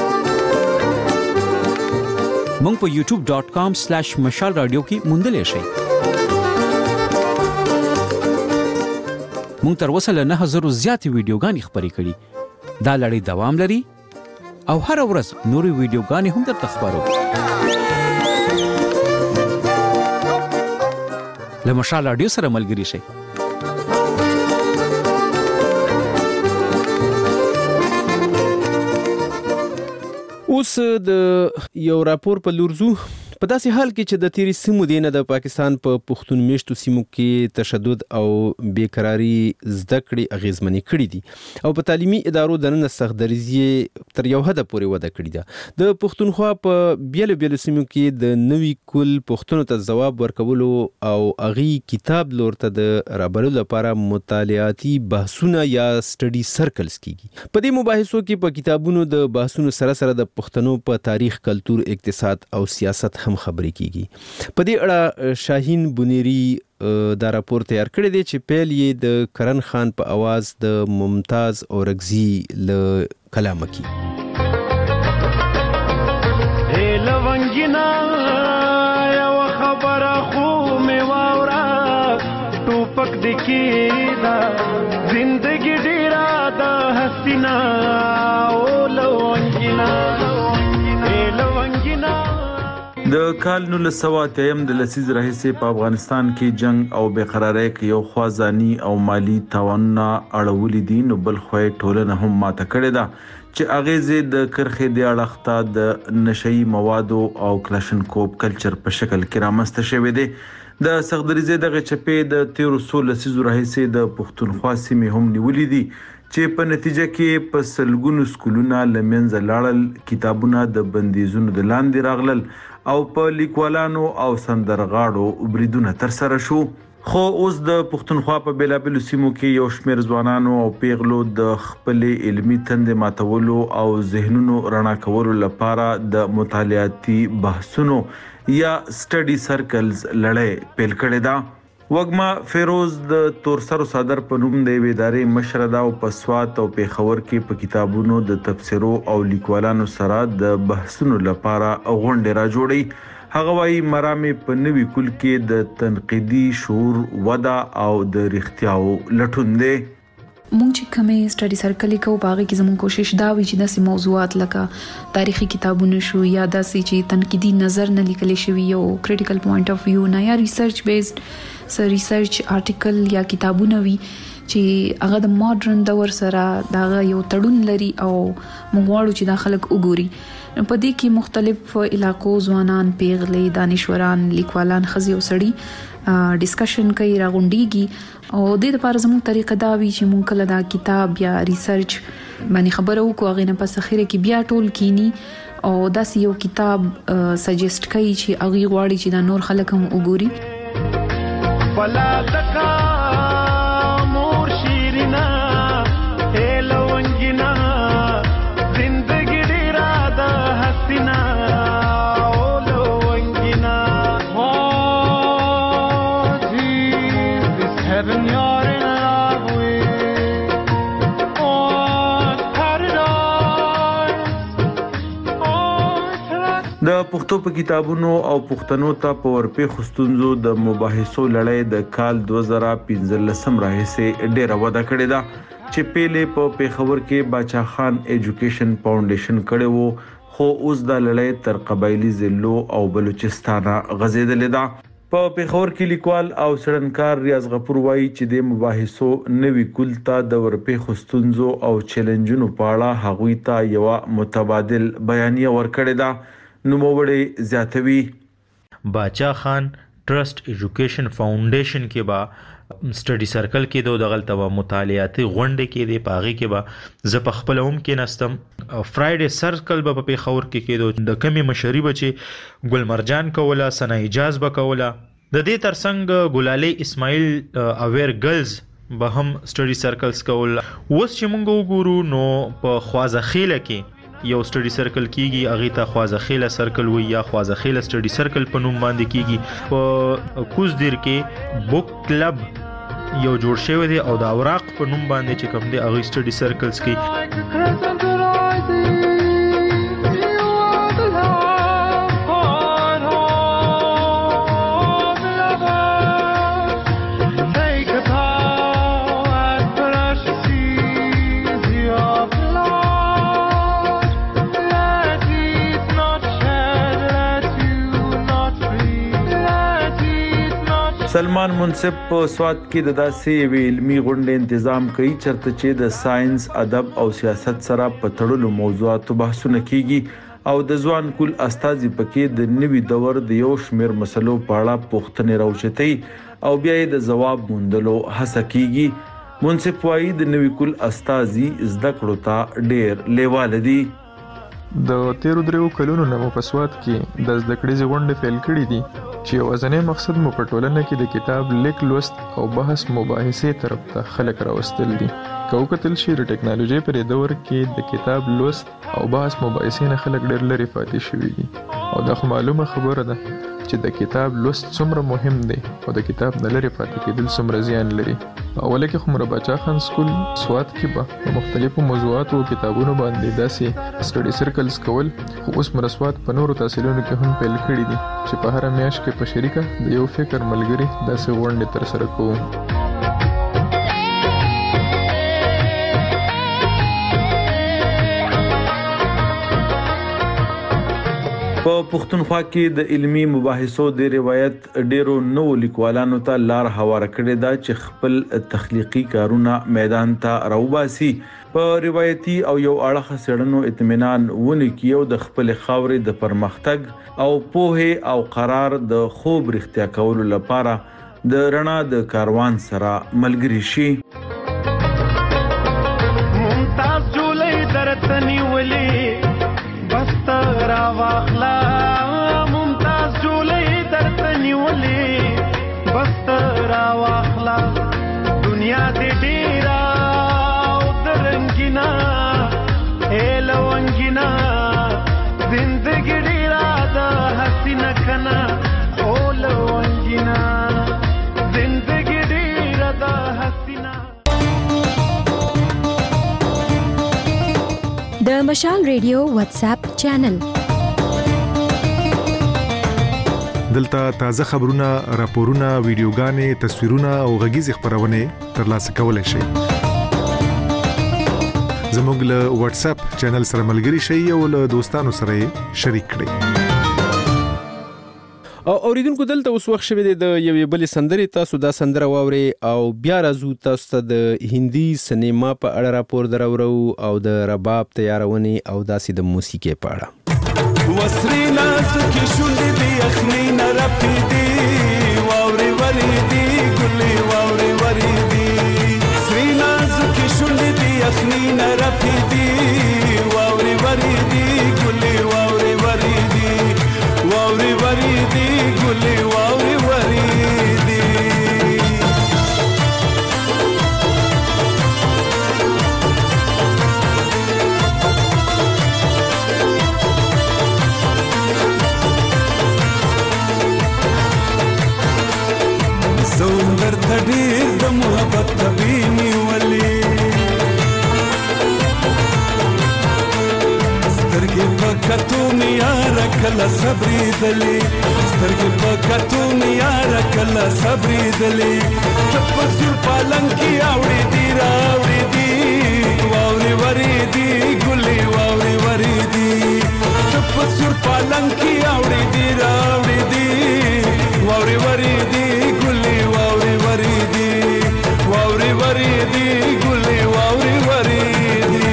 I: مونږ په یوټیوب ډاٹ کام سلیش مشال رادیو کې موندلی شئ مونږ تر اوسه له نه هزارو زیاتې ویډیوګانې خپرې کړي دا لړۍ دوام لري او هر ورځ نورې ویډیوګانې هم درته خپرو له مشال رادیو سره ملګري شئ اوس د یو راپور په لورزو
A: په داسې حال کې چې د تیری سیمو دینه د پاکستان په پښتون میشتو سیمو کې تشدد او بیقراری زده کړې اغیزمنې کړې دي او په تعلیمي ادارو دننه سخت دریزي تر یو حد پورې وده کړې ده. د پښتونخوا په بیلو بیلو سیمو کې د نوي کل پښتنو ته ځواب ورکولو او اغي کتاب لورته د رابلو لپاره مطالعاتي بحثونه یا سټډي سرکلز کیږي. په دې مباحثو کې په کتابونو د بحثونو سره سره د پښتنو په تاریخ، کلتور، اقتصاد او سیاست هم خبرې کیږي. په دې اړه شاهین بنيري دا راپور تیار کړی دی چې پیل یې د کرن خان په आवाज د ممتاز اورغزي له کلام کی.
R: اے لونګینا یو خبره خو می واورا ټوپک دکی دا زندگی ډیرا دا حسینا او لونګینا
S: د کال نو لسواتیم د لسیز راهیسه په افغانستان کې جنگ او بیقراری کې یو خوازانی او مالی تاوانونه اړولې دي، نو بل خوې ټولنه هم ماته کړې ده چې اغیزه د کرخې د اړخته د نشئی موادو او کلاشنکوف کلچر په شکل کې رامنځته شوی دی. د سغدریزه دغه چپې د تیر سو لسیز راهیسه د پښتونخوا سیمې هم نیولې دي چې په نتیجه کې په سلګونو سکولونه لمنځه لاړل، کتابونه د بندیزونو د لاندې راغلل او په لیکوالانو او سندرغاړو بریدونه تر سره شو. خو اوس د پښتونخوا په بیلابلو سیمو کې یو شمېر ځوانانو او پیغلو د خپل علمي تندې ماتولو او ذهنونو رڼا کولو لپاره د مطالعاتي بحثونو یا سټډي سرکلز لړۍ پیل کړې ده. وګما فیروز د تورسرو صدر په نوم د ادارې مشر او په سوات او پیښور کې په کتابونو د تفسیرو او لیکوالانو سره د بحثونو لپاره غونډې را جوړي. هغه وايي مرامي په نوي کل کې د تنقیدي شعور ودا او د رښتیاو لټون دی.
T: مونږ چې کومې سټډي سرکل کوو باغ کې زموږ کوشش دا وي چې داسې موضوعات لکه تاریخي کتابونه شو یا داسې چې تنقیدي نظر نه لیکل شوی یو کریټیکل پوینټ اف ویو نه یا ریسرچ بیسډ سر ریسرچ آرټیکل یا کتابونه وي چې هغه د ماډرن دور سره دا یو تړون لري او موږ غواړو چې دا خلک وګوري. په دې کې مختلف علاقو ځوانان، پیغلې، دانشوران، لیکوالان، خزي او سړي ډیسکشن کوي، راغونډيږي او د دې لپاره زموږ طریقه دا وی چې موږ کله دا کتاب یا ریسرچ باندې خبرو کوو هغه نه پس اخیره کې بیا ټول کینی او داسې یو کتاب سجیسټ کوي چې هغه غواړي چې دا نور خلک هم وګوري.
R: بلا دکا مور شیرینا اے لونګینا زندگی ډیرا دا حسینا او لونګینا او جی this heaven you're in love with oh paradise
S: د پښتو په کتابونو او پښتنو ته په ورپې خستونزو د مباحثو لړۍ د کال دوه زره پنځلسم راهیسې ډیره وده کړې ده چې پیلې په پیښور کې باچا خان ایجوکیشن فاونډیشن کړی وو، خو اوس د لړۍ تر قبایلی ضلعو او بلوچستان غځېدلې ده. په پیښور کې لیکوال او څېړنکار ریاض غفور وایي چې د مباحثو نوي کل ته د ورپې خستونزو او چیلنجونو په اړه هغوی ته یوه متبادل بیانیه ورکړې ده. نوموړی زیاتوي
U: باچا خان ټرست ایجوکیشن فاونډیشن کې با سټډي سرکل کې دوه دغلطه مطالعاتي غونډې کې دی، پاغي کې با ز په خپل هم کې نستم. فرایډے سرکل به په خور کې کې د کمی مشري بچي ګل مرجان کوله، سنا اجاز بکوله، د دې ترڅنګ ګلالي اسماعیل اویر ګرلز به هم سټډي سرکلز کول. اوس چې موږ وګورو نو په خوازه خیله کې یو سټډي سرکل کیږي، اغه ته خوازه خیله سرکل وي یا خوازه خیله سټډي سرکل په نوم باندې کیږي. په کوزدیر کې بوک کلب یو جوړ شوی دی او د اوراق په نوم باندې چې کوم دی اغه سټډي سرکلز کې.
S: سلمان منصف په سواد کې د داسې وی علمي غونډې تنظیم کوي چرته چې د ساينس، ادب او سیاست سره په تړلو موضوعاتو بحثونه کیږي او د ځوان کول استاذي پکې د نوي دور د یو شمیر مسلو په اړه پوښتنې راوچتي او بیا د جواب موندلو هڅه کیږي منصف وايي د نوي کول استاذي زده کړو ته ډېر لیواله دي
B: د تیرو درو کلونو نه په سواد کې د زده کړې ځوند فعال کړي دي چې اوازنې مقصد مو په ټولنه کې د کتاب لیک لوست او بحث مباحثه طرف ته خلک راوستل دي کو کتل شي د ټکنالوژي پر دور کې د کتاب لوست او بحث مباحثه نه خلک ډېر لري فاتې شوي دي او دا معلومه خبره ده چې د کتاب لوست څومره مهم دی او د کتاب نه لري فاتې کېدل څومره زیان لري اوله کې خو مربچا خان سکول سواد کې به مختلفو موضوعاتو او کتابونو باندې داسې سټډي سرکلز کول خو اوس مرسواد په نورو تحصیلونو کې هم پیل کړي دي چې په هر میاشت کې په شریکه د یو فکر ملګری داسې غونډې تر سره کوو
S: په پښتونخوا کې د علمي مباحثو د روایت ډیرو نو لیکوالانو ته لار هواره کړې ده چې خپل تخلیقي کارونه میدان ته راوباسي په روایتي او یو اړخ سړنو اطمینان ونی کیو د خپل خاورې د پرمختګ او پوهه او قرار د خوب رښتیا کولو لپاره د رڼا د کاروان سره ملګری شي
R: ممتاز جولې درتنی ولي بستر واخلا ممتاز جولې درتنی ولي بستر واخلا دنیا دې ډیرا او درنګینا هلونګینا زندګی ډیرا د حسینه کنا اولونګینا زندګی ډیرا د حسینه
F: د مشال ریډیو واتس اپ چینل
G: دلته تازه خبرونه راپورونه ویډیوګانې تصویرونه او غږیز خبرونه ترلاسه کولای شئ زموږ له واتس اپ چینل سره ملګري شئ او له دوستانو سره شریک کړئ
A: او اوریدونکو دلته اوس وخت شوه د یوې بلې سندرې تاسو دا سندره واوري او بیا راځو تاسو ته د هندي سینما په اړه راپور درورو او د رباب تیارونې او داسې د موسیقي په اړه
R: وسرینا سکی شوندې دی اخنینا رپیدي واوري وریدي ګلې واوري وریدي سرینا سکی شوندې دی اخنینا رپیدي واوري وریدي ګلې واوري وریدي واوري وریدي ګلې واوري وریدي زوندر تډیر د محبت تبینی ولی سترګې پکاتو میار کله صبرې دلی سترګې پکاتو میار کله صبرې دلی تپسو پالنګ کی اوړې دی راوړې دی واوري ورې دی ګلې واوري ورې دی تپسو پالنګ کی اوړې دی راوړې دی واوري ورې دی ګلې واوري ورې دی واوري ورې دی ګلې واوري ورې دی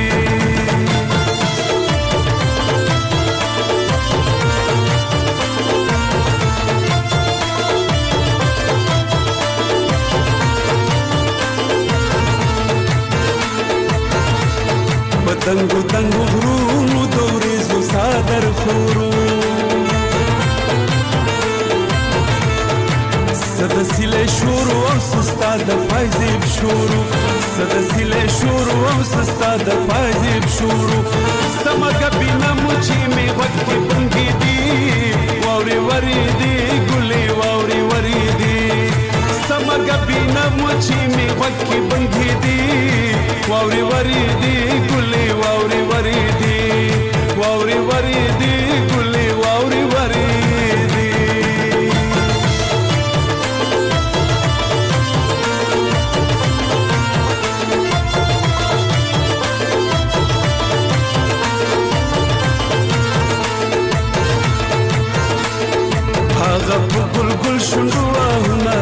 R: دنګو دنګو غرونو دورې زو صادر خورو صد سیله شورو او سستا د فایزیب شورو صد سیله شورو او سستا د فایزیب شورو سمګ بنا مچي می وکي بنګي دي واوري وري دي ګلي واوري وري دي سمګ بنا مچي می وکي بنګي دي واوري وري دي ګلي واوري وري دي واوري وري دي ګلي واوري وري دي هغه ګل ګل شنو نه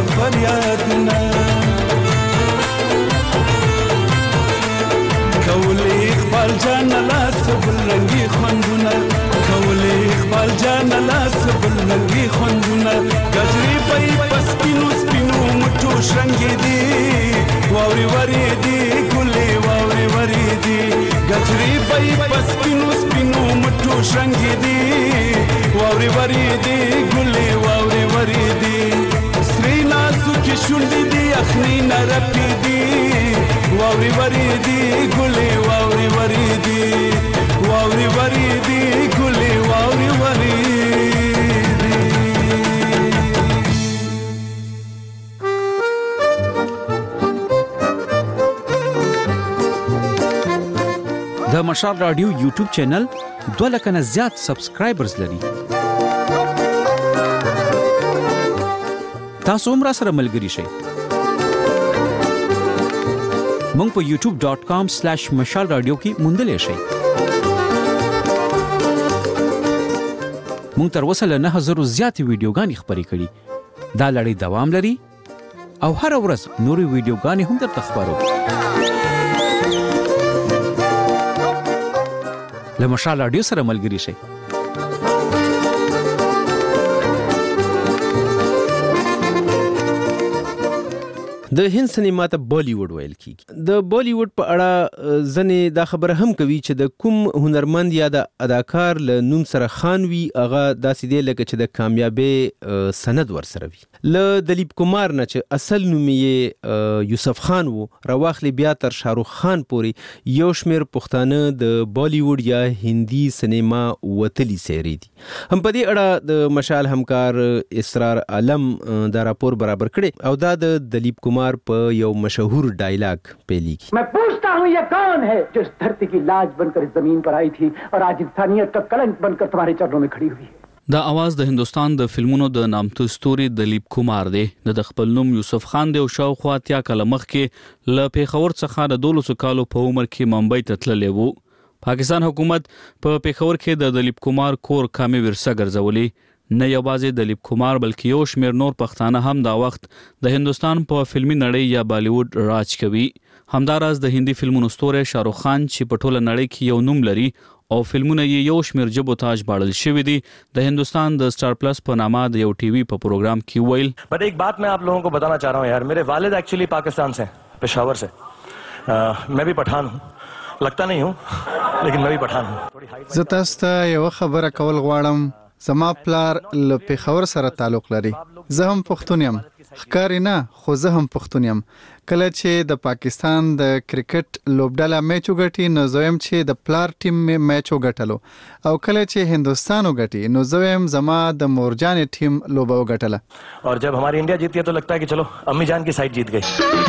R: فریادنا کولې خبر لنګي خوندونه گجري پي پسپینو سپینو مټو شرنګي دي واوري وري دي ګلي واوري وري دي گجري پي پسپینو سپینو مټو شرنګي دي واوري وري دي ګلي واوري وري دي سرينا سوکي شونډي دي اخني نرپي دي واوري وري دي ګلي واوري وري دي واوري وري دي ګلي واوري وري
I: د مشال رادیو یوټیوب چینل دوه لکه نه زیات سبسکرایبرز لري. تاسو هم را سره ملګري شئ. مونږ په یوټیوب ډاٹ کام سلیش مشال رادیو کې موندلی شئ. مونږ تر اوسه له نه هزرو زیاتې ویډیوګانې خپرې کړي. دا لړۍ دوام لري او هره ورځ نورې ویډیوګانې هم درته خپرو. له مشال رادیو سره ملګري شئ.
A: د هند سینما ته بالیوډ ویل کیږي. د بالیوډ په اړه ځنې دا خبره هم کوي چې د کوم هنرمند یا د اداکار له نوم سره خان وي هغه داسې دی لکه چې د کامیابی سند ورسره وي. له دلیپ کمار نه چې اصل نوم یې یوسف خان وو راواخلي بیا تر شاروخ خان پورې یو شمېر پښتانه د بالیوډ یا هندي سینما وتلي څېرې دي. هم په دې اړه د مشال همکار اسرار عالم دا راپور برابر کړي او دا د دلیپ کمار په یو مشهور ډایلاګ پیلیږي.
D: मैं पूछता हूँ ये कौन है जो इस धरती की लाज बनकर इस जमीन पर आई थी और आज इंसानियत का कलंक बनकर तुम्हारे चरणों में खड़ी हुई है.
Q: دا आवाज د هندستان د فلمونو د نامتو ستوري دلیپ کمار دی. د خپل نوم یوسف خان دی او شاوخوا اتیا کاله مخکې له پیښور څخه د دولسو کالو په عمر کې ممبئی ته تللی وو. پاکستان حکومت په پیښور کې د دلیپ کمار کور کامې ورسه ګرځولې. نه یوازې دلیپ کمار بلکې یو شمېر نور پښتانه هم دا وخت د هندستان په فلمي نړۍ یا بالیوډ راج کوي. همداراز د هندي فلمونو ستوری شاروخ خان چې په ټوله نړۍ کې یو نوم لري او فلمونه یې یو شمېر ژبو تاج باړل شوي دي، د هندستان د سٹار پلس په نامه د یو ټي وي په پروګرام کې ویل.
V: بٹ ایک بات मैं आप लोगों को बताना चाह रहा हूँ यार, मेरे वालिद एक्चुअली पाकिस्तान से, पेशावर से. मैं भी पठान हूँ, लगता नहीं हूँ लेकिन मैं भी पठान हूँ.
H: زه تاسو ته یو خبره کول غواړم. زما پلار له پیښور سره تعلق لري. زه هم پښتون یم. ښکاري نه خو زه هم پښتون یم. کله چې د پاکستان د کرکټ لوبډله میچ وګټي نو زه یم چې د پلار ټیم میچ وګټلو او کله چې هندستان وګټي نو زه یم زما د مورجان ټیم لوبه وګټله.
V: और जब हमारी इंडिया जीती है तो लगता है कि चलो अम्मी जान की साइड जीत गई.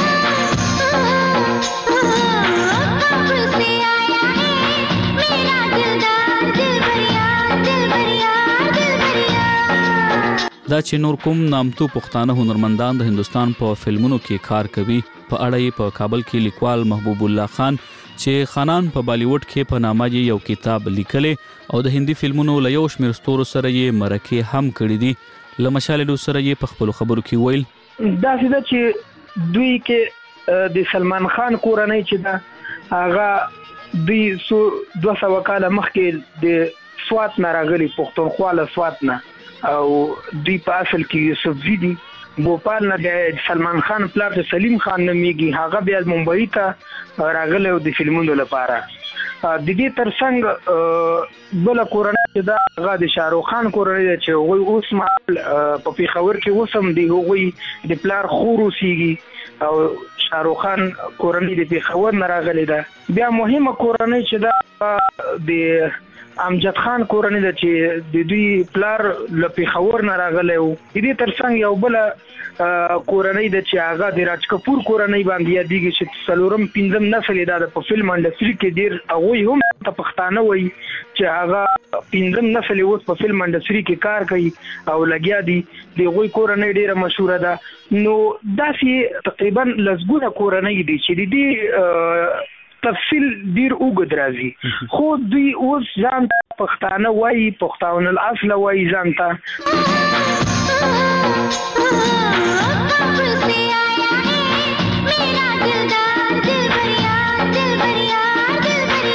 Q: دا چې نور کوم نامتو پښتانه هنرمندان د هندستان په فلمونو کې کار کوي په اړه یې په کابل کې لیکوال محبوب الله خان چې خانان په بالیوډ کې په نامه یو کتاب لیکلی او د هندي فلمونو له یو شمېر ستورو سره یې مرکې هم کړي دي. له مشالډو سره یې په خپلو خبرو کې ویل
D: دا څه چې دوی کې د سلمان خان کورنۍ چې دا هغه دوی سو دوه سوه کاله مخکې د سوات نه راغلي پښتونخوا له سوات نه او دوی په اصل کې یوسف زی دي. بوپال نه د سلمان خان پلار ته سلیم خان نومیږي. هغه بیا ممبئی ته راغلی او د فلمونو لپاره. د دې ترڅنګ بل کورنۍ چې دا هغه د شاروخ خان کورنۍ چې هغوی اوس مهال په پیښور کې اوس هم دي. هغوی د پلار خور اوسیږي او شاروخ خان کورنۍ د پیښور نه راغلې ده. بیا مهمه کورنۍ چې دا د امجد خان کورنۍ ده چې د دوی پلار له پیښور نه راغلی و. د دې ترڅنګ یو بله کورنۍ ده چې هغه د راج کپور کورنۍ باندې یادېږي چې څلورم پنځم نسل یې دا د په فلم انډسټري کې ډېر هغوی هم ته پښتانه وایي چې هغه پنځم نسل یې اوس په فلم انډسټري کې کار کوي او لګیا دي. د هغوی کورنۍ ډېره مشهوره ده. نو داسې تقریبا لسګونه کورنۍ دي چې د دې تفصیل ډیر اوږد راځي خو دوی اوس ځان پښتانه وایي, پښتون الاصل وایي ځان ته.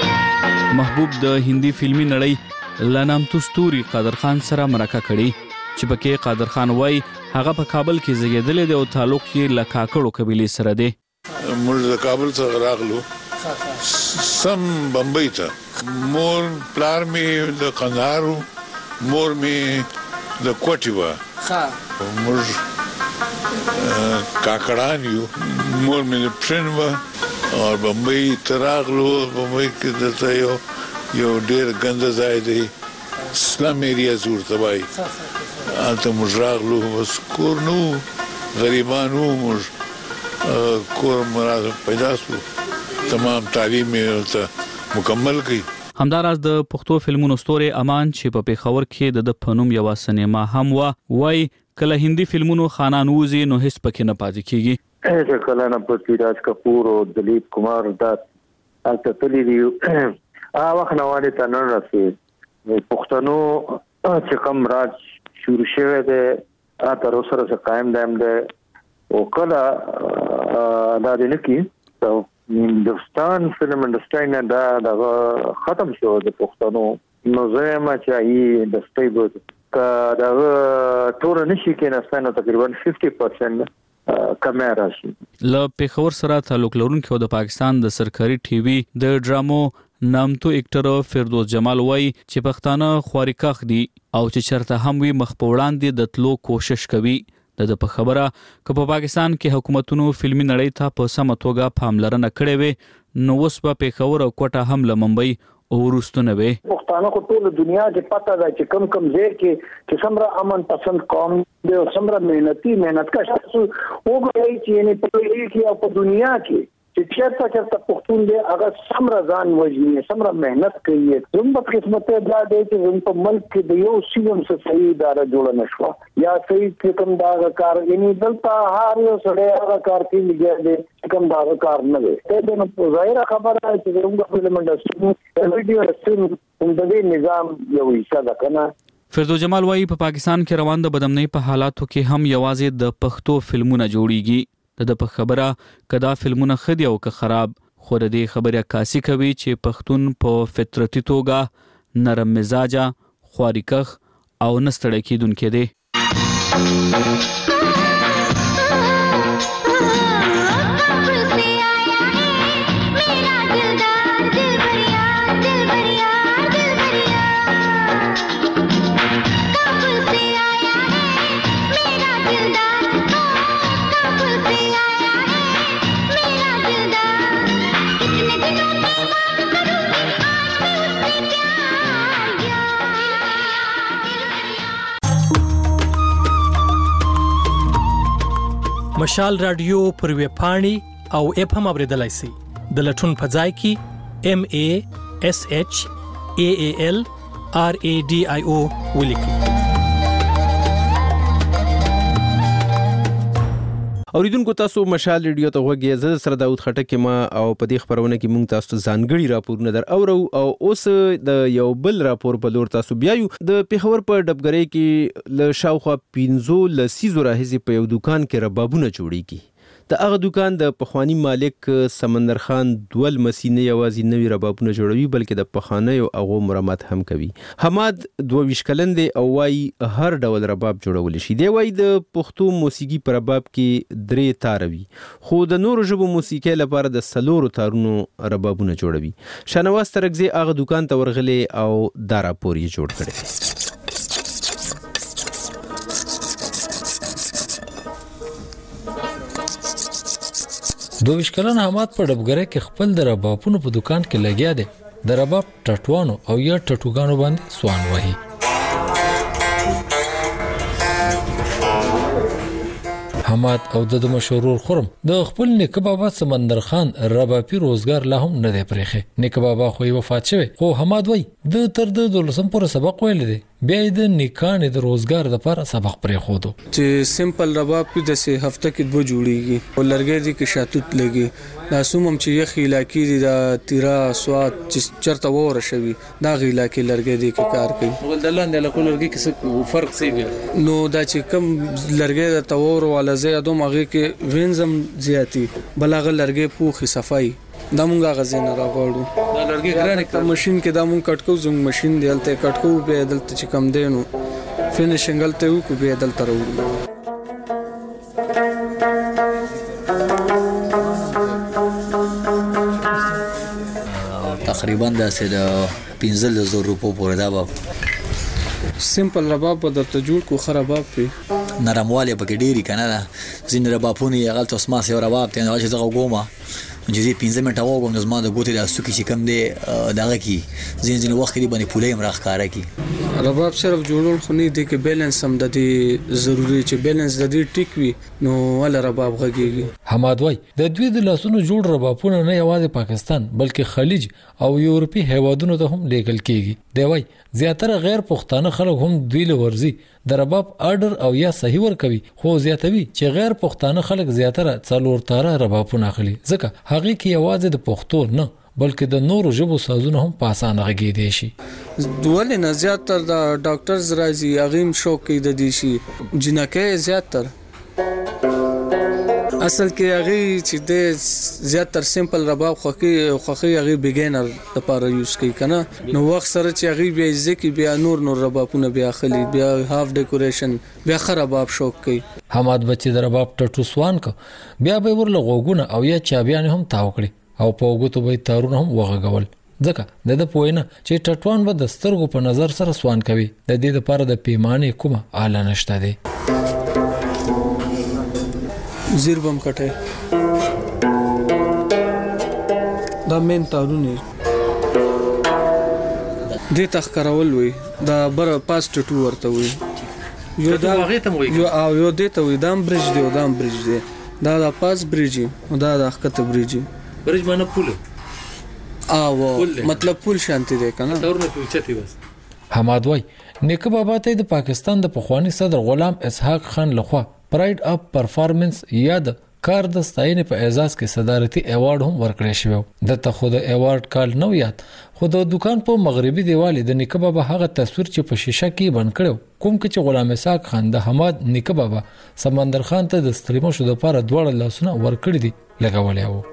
Q: محبوب د هندي فلمي نړۍ له نامتو ستوري قادر خان سره مرکه کړې. چې پکې قادر خان وای هغه په کابل کې زیږیدل دی او تعلق یې له کاکړو قبیلې سره دی.
E: موږ د کابل څخه راغلو سم بمبئی ته. مور پلار می د قندهار، مور می د کوټي و. ها موږ کاکړان یو. مور می د پرن و او بمبئی ته راغلو. بمبئی کې دلته یو یو ډېر ګنده ځای دی، سلم ایریا زور تبای. البته موږ راغلو بس کور نو غریبان وو. موږ کور مراد پیدا شو، تمام تعلیم یې مکمل کړي.
Q: همداراز د پښتو فلمونو ستوري امان چې په پیښور کې د پنوم یو سینما هم و وای کله هندي فلمونو خانان وزي نو هیڅ پکې نه پاتې کیږي.
J: اې کله نه پتی راج کپور او دلیپ کمار دا البته تللی دی. ا وخت نو باندې تنن راځي پښتنو چې کوم راج شروع شوه دی ا تر اوسه سره قائم دائم دی او کله دا د نکی نو هندستان فلم انډستری نه دا دا ختم شو د پښتنو. نو زه ما چې ای د سټیبل کا دا ټول نشي کې نه ستنه تقریبا پنځه پرسنټ کمه راشي.
Q: ل پیښور سره تعلق لرونکي او د پاکستان د سرکاري ټي وي د ډرامو نامتو اکټر فردوس جمال وای چې پښتانه خواريکاخ دي او چې چرته هم وي مخ په وړاندې د تلو کوشش کوي. د په خبره ک په پاکستان کې حکومتونو فلمي نړۍ ته په سم توګه پاملرنه کړې وي نو اوس په پیښور او کوټه هم له ممبئی او ورستونه وي.
W: پښتانه کو ټول دنیا کې پته ده چې کم کم ځای کې چې څومره امن پسند قوم دی او څومره مهنتي مهنت کا شخص وګورئ چې نه په دې کې او په دنیا کې چې چیرته چیرته پښتون دی هغه څومره ځان وژني څومره مهنت کوي. زموږ په قسمت دا دی چې زموږ په ملک کې د یو سیستم څخه صحیح اداره جوړ نشو یا صحیح کوم دا کار یعنی دلته هر یو سره هغه کار کوي چې کوم دا کار نه دی. دا نو ظاهره خبره ده چې زموږ په لمنډه ویډیو رسول هم د دې نظام یو حصہ ده کنه.
Q: فردوس جمال وایي په پاکستان کې روان د بدامنۍ په حالاتو کې هم یوازې د پښتو فلمونه جوړیږي. د په خبره کدا فلمونه خدي او که خراب خو د دې خبره عکاسي کوي چې پښتون په فطرتي توګه نرم مزاجه خواريکخ او نستړی کیدونکې دی.
X: مشال رادیو پر وی پاڼي او اپ هم اوریدلای شي. د لټون په ځای کې ام ا اس اچ ا ا ال ار ا ډي آی او ولیکئ.
A: اوریدونکو تاسو مشال ریډیو ته وګورئ. زه سره داوود خټک ما او په دې خبرونه کې مونږ تاسو ځانګړي راپورونه در اورو او اوس د یو بل راپور په لور تاسو بیا یو د پیښور په ډبګرۍ کې ل شاوخوا پینځو لسیزو راهیسې په یو دکان کې ربابونه جوړیږي. د هغه دکان د پخوانی مالک سمندر خان دول مسینه یوازې نوی ربابونه جوړوي بلکې د پخوانی او هغه مرمت هم کوي. حماد دوه کلن دی او وايي هر ډول رباب جوړول شي. دی وايي د پښتو موسیقي پر رباب کې درې تاروي خو د نورو ژبو موسیقي لپاره د سلورو تارونو ربابونه جوړوي. شنواز ترګزي هغه دکان ته ورغلي او دا راپور یې جوړ کړی.
Y: دوه کلن حماد په ډبګره کې خپل د ربابونو په دکان کې لګیا دی. د رباب ټټوانو او یا ټټوګانو باندې سوان وهي. حماد او د مشهور خرم د خپل نیکه بابا سمندر خان ربابي روزګار لا هم نه دی پرېخه. نیکه بابا خو وفات شوی خو حماد وای د تر د دولسم پورې سبق ویل دی بیا د نیکانې د روزګار لپاره سبق پرې خو دو
Z: چې سیمپل رباب په دسه هفته کې دوه جوړیږي او لرګي دي کې شاتوت لګي. دا سومم چې یخ علاقې دي دا تیرا سواد چې چرته وره شوی دا غی علاقې لرګي دي کې کار کوي.
Y: ول د لاندې له لرګي کې فرق څه دی
Z: نو دا چې کم لرګي د تور ولا زیادو مغه کې وینزم زیاتی بلغه لرګي پوخي صفای دا مونږه غزنه راغړو
U: دا لرګي ګرانه
Z: ک ماشين کې دا مونږ کټکو زموږ ماشين دی هلته کټکو به دلته چې کم دینو فینیشینګ هلته وکړو به دلته راوړو
C: تقریبا د پنځه زره روپو پورې دا به
Z: سیمپل رباب به درته جوړ کو خراباب پی
C: نرمواله پکې ډیری کنه ځین ربابونه یې غلط اسما سي رباب ته نه چې زغه ګوما چې دې پنځه منټه وګم د زما د ګوتې د سوکي چې کم دی دغه کی ځین ځین وخت دی باندې پولې امراخ کارا کی
Z: رباب صرف جوړول خو نه دی کې بیلانس هم د دې ضروری چې بیلانس د دې ټیک وي نو ول رباب غږیږي
Y: حماد وای د دوی د لاسونو جوړ ربابونه نه یوازې پاکستان بلکې خلیج او یورپی هیوادونو ته هم لیږل کیږي دی وای زیاتره غیر پښتانه خلک هم دوی له ورزي د رباب آرډر او یا صحیح ور کوي خو زیاتوي چې غیر پښتانه خلک زیاتره څلور تاره ربابونه اخلي ځکه هغه کې یوازې د پښتو نه بلکې د نورو ژبو سازونه هم په اسانه غږیدي شي
Z: ډول نه زیاتره د ډاکټرز راځي اغیم شوق کې د دي شي جنکه زیاتره اصل کې هغه چې د زیاتره سیمپل رباب خوخي خوخي هغه بیګینر لپاره یوز کوي کنه نو وخت سره چې هغه بیا ځکه بیا نور نور ربابونه بیا خلی بیا هاف ډیکوریشن بیا خراباب شوق کوي
Y: حماد بچی د رباب ټټو سوان کو بیا به ورله غوګونه او یا چابيان هم تاو کړی او په وګتو به تارونه هم وغږول ځکه د د پوینه چې ټټوان به د سترګو په نظر سره سوان کوي د دې لپاره د پیمانه کومه اعلی نشته دی
Z: زیر بم کټه دا مين تارونه دې تخکرول وي دا بر پاس ټټو ورته وي یو دا هغه ته وي یو او یو دې ته وي دام برج دی دام برج دی دا د پاس برج دا د حقته برج
U: برج باندې پول
Z: او مطلب پول شانتي دی کنه
U: تورنه پوچتي بس
Y: حماد وای نیکه بابا ته د پاکستان د پخوانی صدر غلام اسحاق خان لخوا پراید اپ پرفارمنس یا د کار د ستاینې په اعزاز کې صدارتي ایوارډ هم ورکړی شو د ته خو د ایوارډ کال نو یاد خو د دکان په مغربي دیوالې د نیکه بابا هغه تصویر چې په شیشه کې بند کړو کوم چې غلام اسحاق خان د حماد نیکه بابا سمندر خان ته د ستریمو شو د لپاره دوړ لاسونه ورکړي دي لګولې وو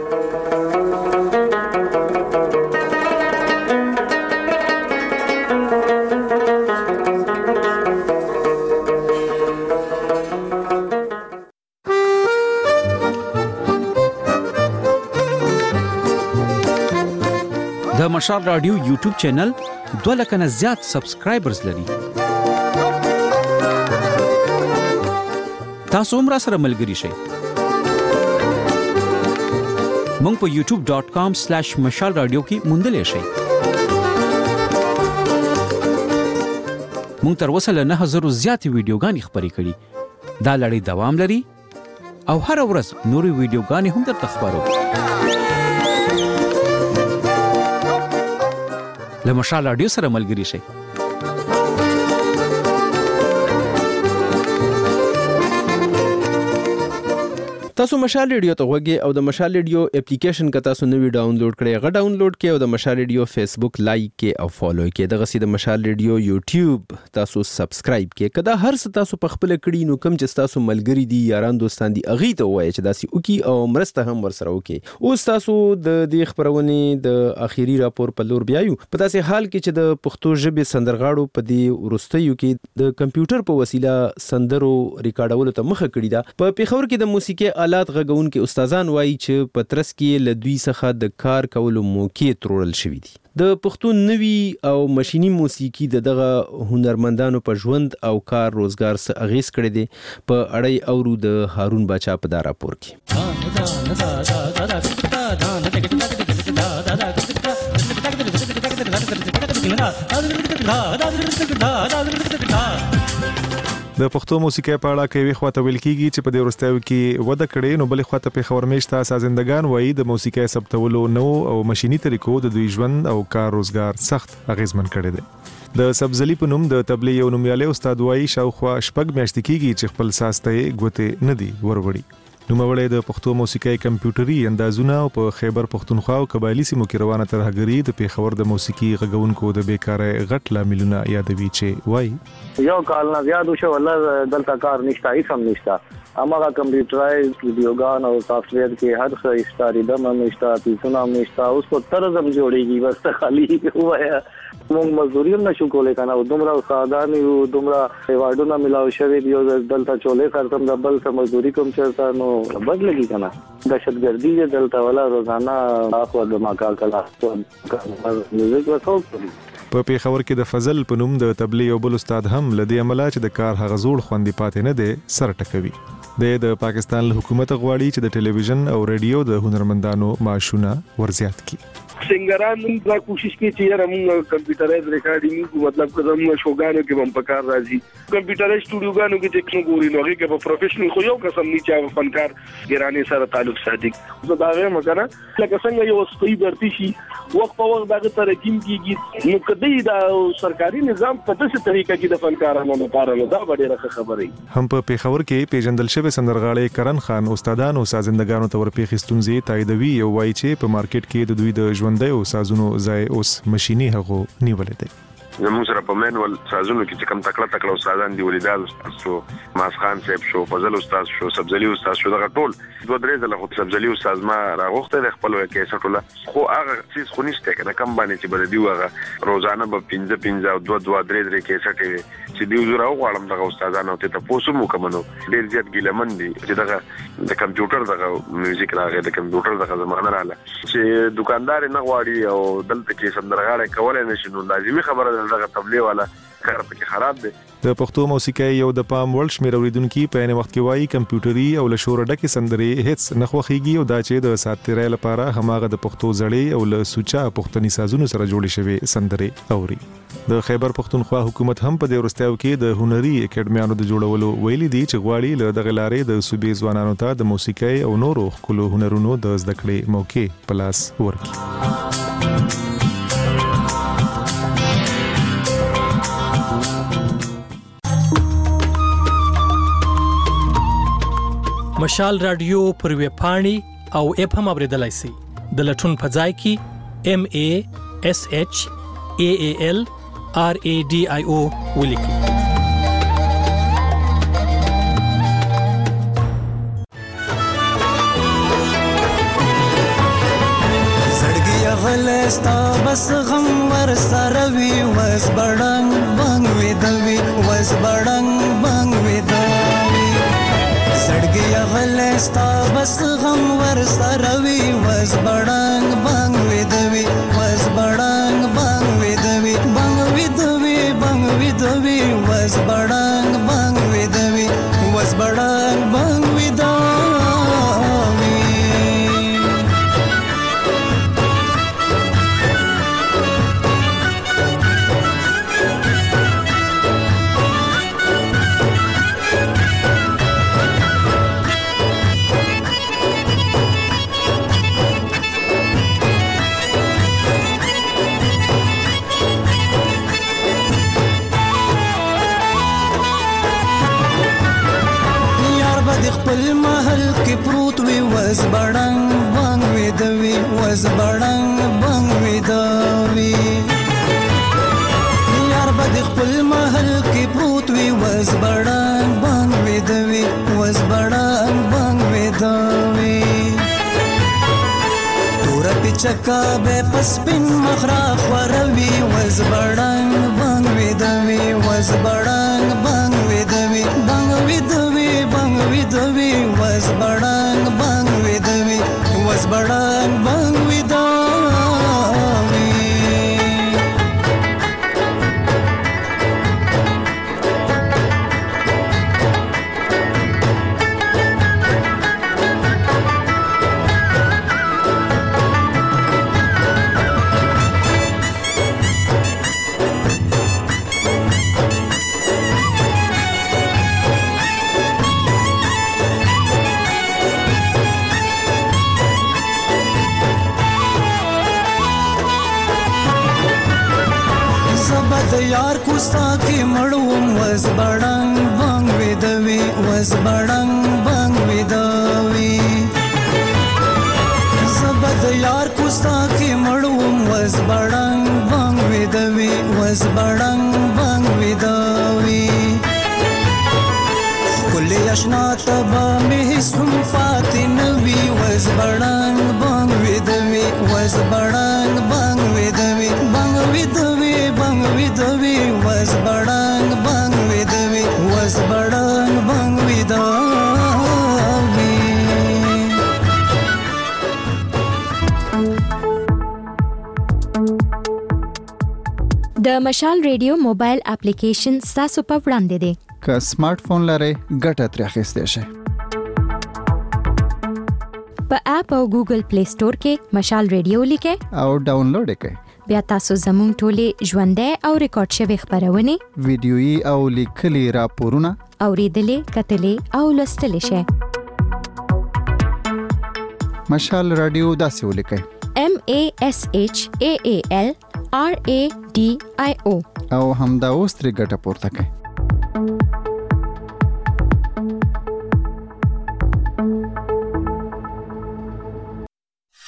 I: د مشال رادیو یوټیوب چینل دوه لکه نه زیات سبسکرایبرز لري تاسو هم را سره ملګري شئ مونږ په یوټیوب ډاٹ کام سلیش مشال رادیو کې موندلی شئ مونږ تر اوسه له نه هزارو زیاتې ویډیوګانې خپرې کړي دا لړۍ دوام لري او هر ورځ نورې ویډیوګانې هم درته خپرو له مشال رادیو سره ملګري شئ
A: تاسو مشال ریډیو ته وګورئ او د مشال ریډیو اپلیکیشن کا تاسو نوی ډاونلوډ کړئ غا ډاونلوډ کړئ او د مشال ریډیو فیسبوک لایک کړئ او فالو کړئ دغه سي د مشال ریډیو یوټیوب تاسو سبسکرایب کړئ کدا هر څه تاسو په خپل کړي نو کم چې تاسو ملګری دي یاران دوستان دي اغه ته وایي چې داسي وکي او مرسته هم ورسره وکي اوس تاسو د دې خبرونه د اخیری راپور په لور بیايو په تاسو حال کې چې د پښتو ژبې سندرغاړو په دې ورستیو کې د کمپیوټر په وسیله سندرو ریکارډولو ته مخه کړی دا په پیښور کې د موسیقي آلات غږون کې استادان وایي چې پترس کې لدوی څخه د کار کولو موقع ترول شوې دي د پښتون نوي او ماشيني موسیقي دغه هنرمندانو په ژوند او کار روزګار سره اغیز کړی دي په اړای اورو د هارون باچا په دا راپور کې
G: د پښتو موسیقي په اړه کوي خواته ویل کیږي چې په دې ورستیو کې وده کړي نو بل خواته په خورمېشته سازندگان وایي د موسیقي ثبتولو نو او ماشيني طریقو د دوی ژوند او کار روزګار سخت اغیزمن کړي دي د سبزلی په نوم د تبلیغ یو نومیاله استاد وایي شاوخوا شپږ میاشتې کیږي چې خپل ساسته غوته ندي وروړي نوموړی د پښتو موسیقي کمپیوټري اندازونه په خیبر پښتونخوا او قبایلی سیمو کې روانه ترهګری د پیښور د موسیقي غږونکو د بیکارۍ غټ لاملونه یادوي چې وای
W: یو کال نه زیات شو الله دلته کار نشته هیڅ هم نشته امغه کمپیوټرایز ویډیوګان او سافټویر کې هر څه استاری د منشتا پیسونه نشته اوس په طرز هم جوړیږي بس خالی وایا موږ مزدوري هم نشو کولای کنه دومره استادان یو دومره ایوارډونه ملاو شوی دی دلته چولې خرڅم د بل څه مزدوري کوم چرته نو بدلږي کنه دهشتګردي دلته ولا روزانه اخو د ماکا کلا میوزیک وسو
G: په پیښور کې د فضل په نوم د تبلیغ او بل استاد هم لدی عمله چې د کار هغه زوړ خوندې پاتې نه دی سر ټکوي د پاکستان حکومت غواړي چې د ټلویزیون او ریډیو د هنرمندانو معاشونه ورزیات کړي
K: سنگران دا کوشش کوي چې یاره موږ کمپیوټرایز ریکارډینګ مطلب کزم شوګانو کې هم پکار راځي کمپیوټرایز سټوډیوګانو کې چې څنګه ګوري نو کې په پروفیشنل خو یو قسم نه چې فنکار ګرانې سره تعلق ساتي زه دا وایم کنه لکه څنګه یو سپي برتی شي وخت په وخت دغه ترکیم کیږي نو کدی دا سرکاري نظام په داسې طریقه کې د فنکارانو لپاره نو دا ډېره خبره
G: هم په پیښور کې پیژندل شوی سندرغاړي کرن خان استادانو سازندګانو تور پیښې ستونزې تاییدوي او وایي چې په مارکیټ کې د دوی د ژوندۍ او سازونو ځای اوس ماشيني هغه نیولې ده
L: زموږ سره په مینول سازونو کې چې کم تکړه تکړه استادان دی ولیدال استاد شو ماس خان صاحب شو فضل استاد شو سبزلی استاد شو دغه ټول دوه درې ځله خو سبزلی استاد ما راغوخته د خپل کې سټوله خو هغه چیز خو نشته کنه کم باندې چې بل دی هغه روزانه به پنځه پنځه او دوه دوه درې درې کې سټي چې دی زرا غواړم دغه استادانو ته تاسو مو کومنو ډیر زیات ګیلمن دي چې دغه د کمپیوټر دغه میوزیک راغی د کمپیوټر دغه زمانه رااله چې دکاندار نه غواړي او دلته کې سندرغاړي کولای نشي نو لازمي خبره دغه تبلیغ والا کار پکې خراب دی
G: د پښتو موسیقي یو د پام وړ شمیر اوریدونکو په ان وخت کې وایي کمپیوټري او له شور ډکه سندرې هیڅ نه خوخيږي او دا چې د ساتیرای لپاره هماغه د پښتو زړې او له سوچا پښتني سازونو سره جوړې شوی سندرې اوري د خیبر پښتونخوا حکومت هم په دې ورستیاو کې د هنري اکیډمیانو د جوړولو ویلي دي چې غواړي له دغه لارې د صوبې ځوانانو ته د موسیقي او نورو خپل هنرونو د زده کړې موقع پلاس ورکړي
X: مشال رادیو پر وی پاڼي او اپ هم اوریدلای شي د لټون په ځای کې ام ا اس اچ ا ا ال ار ا ډي اي او ولیکي
M: زړګي غلستا بس غم ور سره وی وس بډنګ بنګ وی دوی وس بډنګ بنګ وی دوی زړګي غلستا بس غم ور سره وی وس بډنګ بنګ وی دوی وس بډنګ بنګ وی دوی بنګ وی دوی بنګ وی دوی وس بډنګ بنګ وی دوی وس بډنګ بنګ وی دوی خپل محل کې پروت وي وز بډنګ بنګ وي دوي وز بډنګ بنګ وي دوي یار بد خپل محل کې پروت وي وز بډنګ بنګ وي دوي وز بډنګ بنګ وي دوي تور پچکا به پسپن مخرا خوروي وز بډنګ بنګ وي دوي وز بډنګ بنګ وي دوي بنګ وي دوي بنګ وي دوي وز بډنګ بنګ وي دوي وز بډنګ بنګ وي دوي د یار کوستا کې مړوم وز بړنګ بنګ ودوي وز بړنګ بنګ ودوي زبد یار کوستا کې مړوم وز بړنګ بنګ ودوي وز بړنګ بنګ ودوي کله آشنا تبا مې سم پاتې نوي وز بړنګ بنګ ودوي وز بړنګ بنګ ودوي بنګ ودوي بنګ ودوي وز بړنګ بنګ ودوي وز بړنګ بنګ ودوي
F: د مشال ریډیو موبایل اپلیکیشن تاسو په وړاندې دی
H: که سمارټ فون لرئ ګټه ترې اخیستی شئ
F: په اپ او ګوګل پلی سٹور کې مشال ریډیو لیکئ
H: او ډاونلوډ یې کړئ
F: بیا تاسو زموږ ټولې ژوندۍ او ریکارډ شوي خپرونې
H: ویډیويي او لیکلي راپورونه
F: اوریدلې کتلې او لوستلې شئ
H: مشال رادیو داسې ولیکئ
F: M A S H A A L R A D I O
H: او همدا اوس ترې ګټه پورته کړئ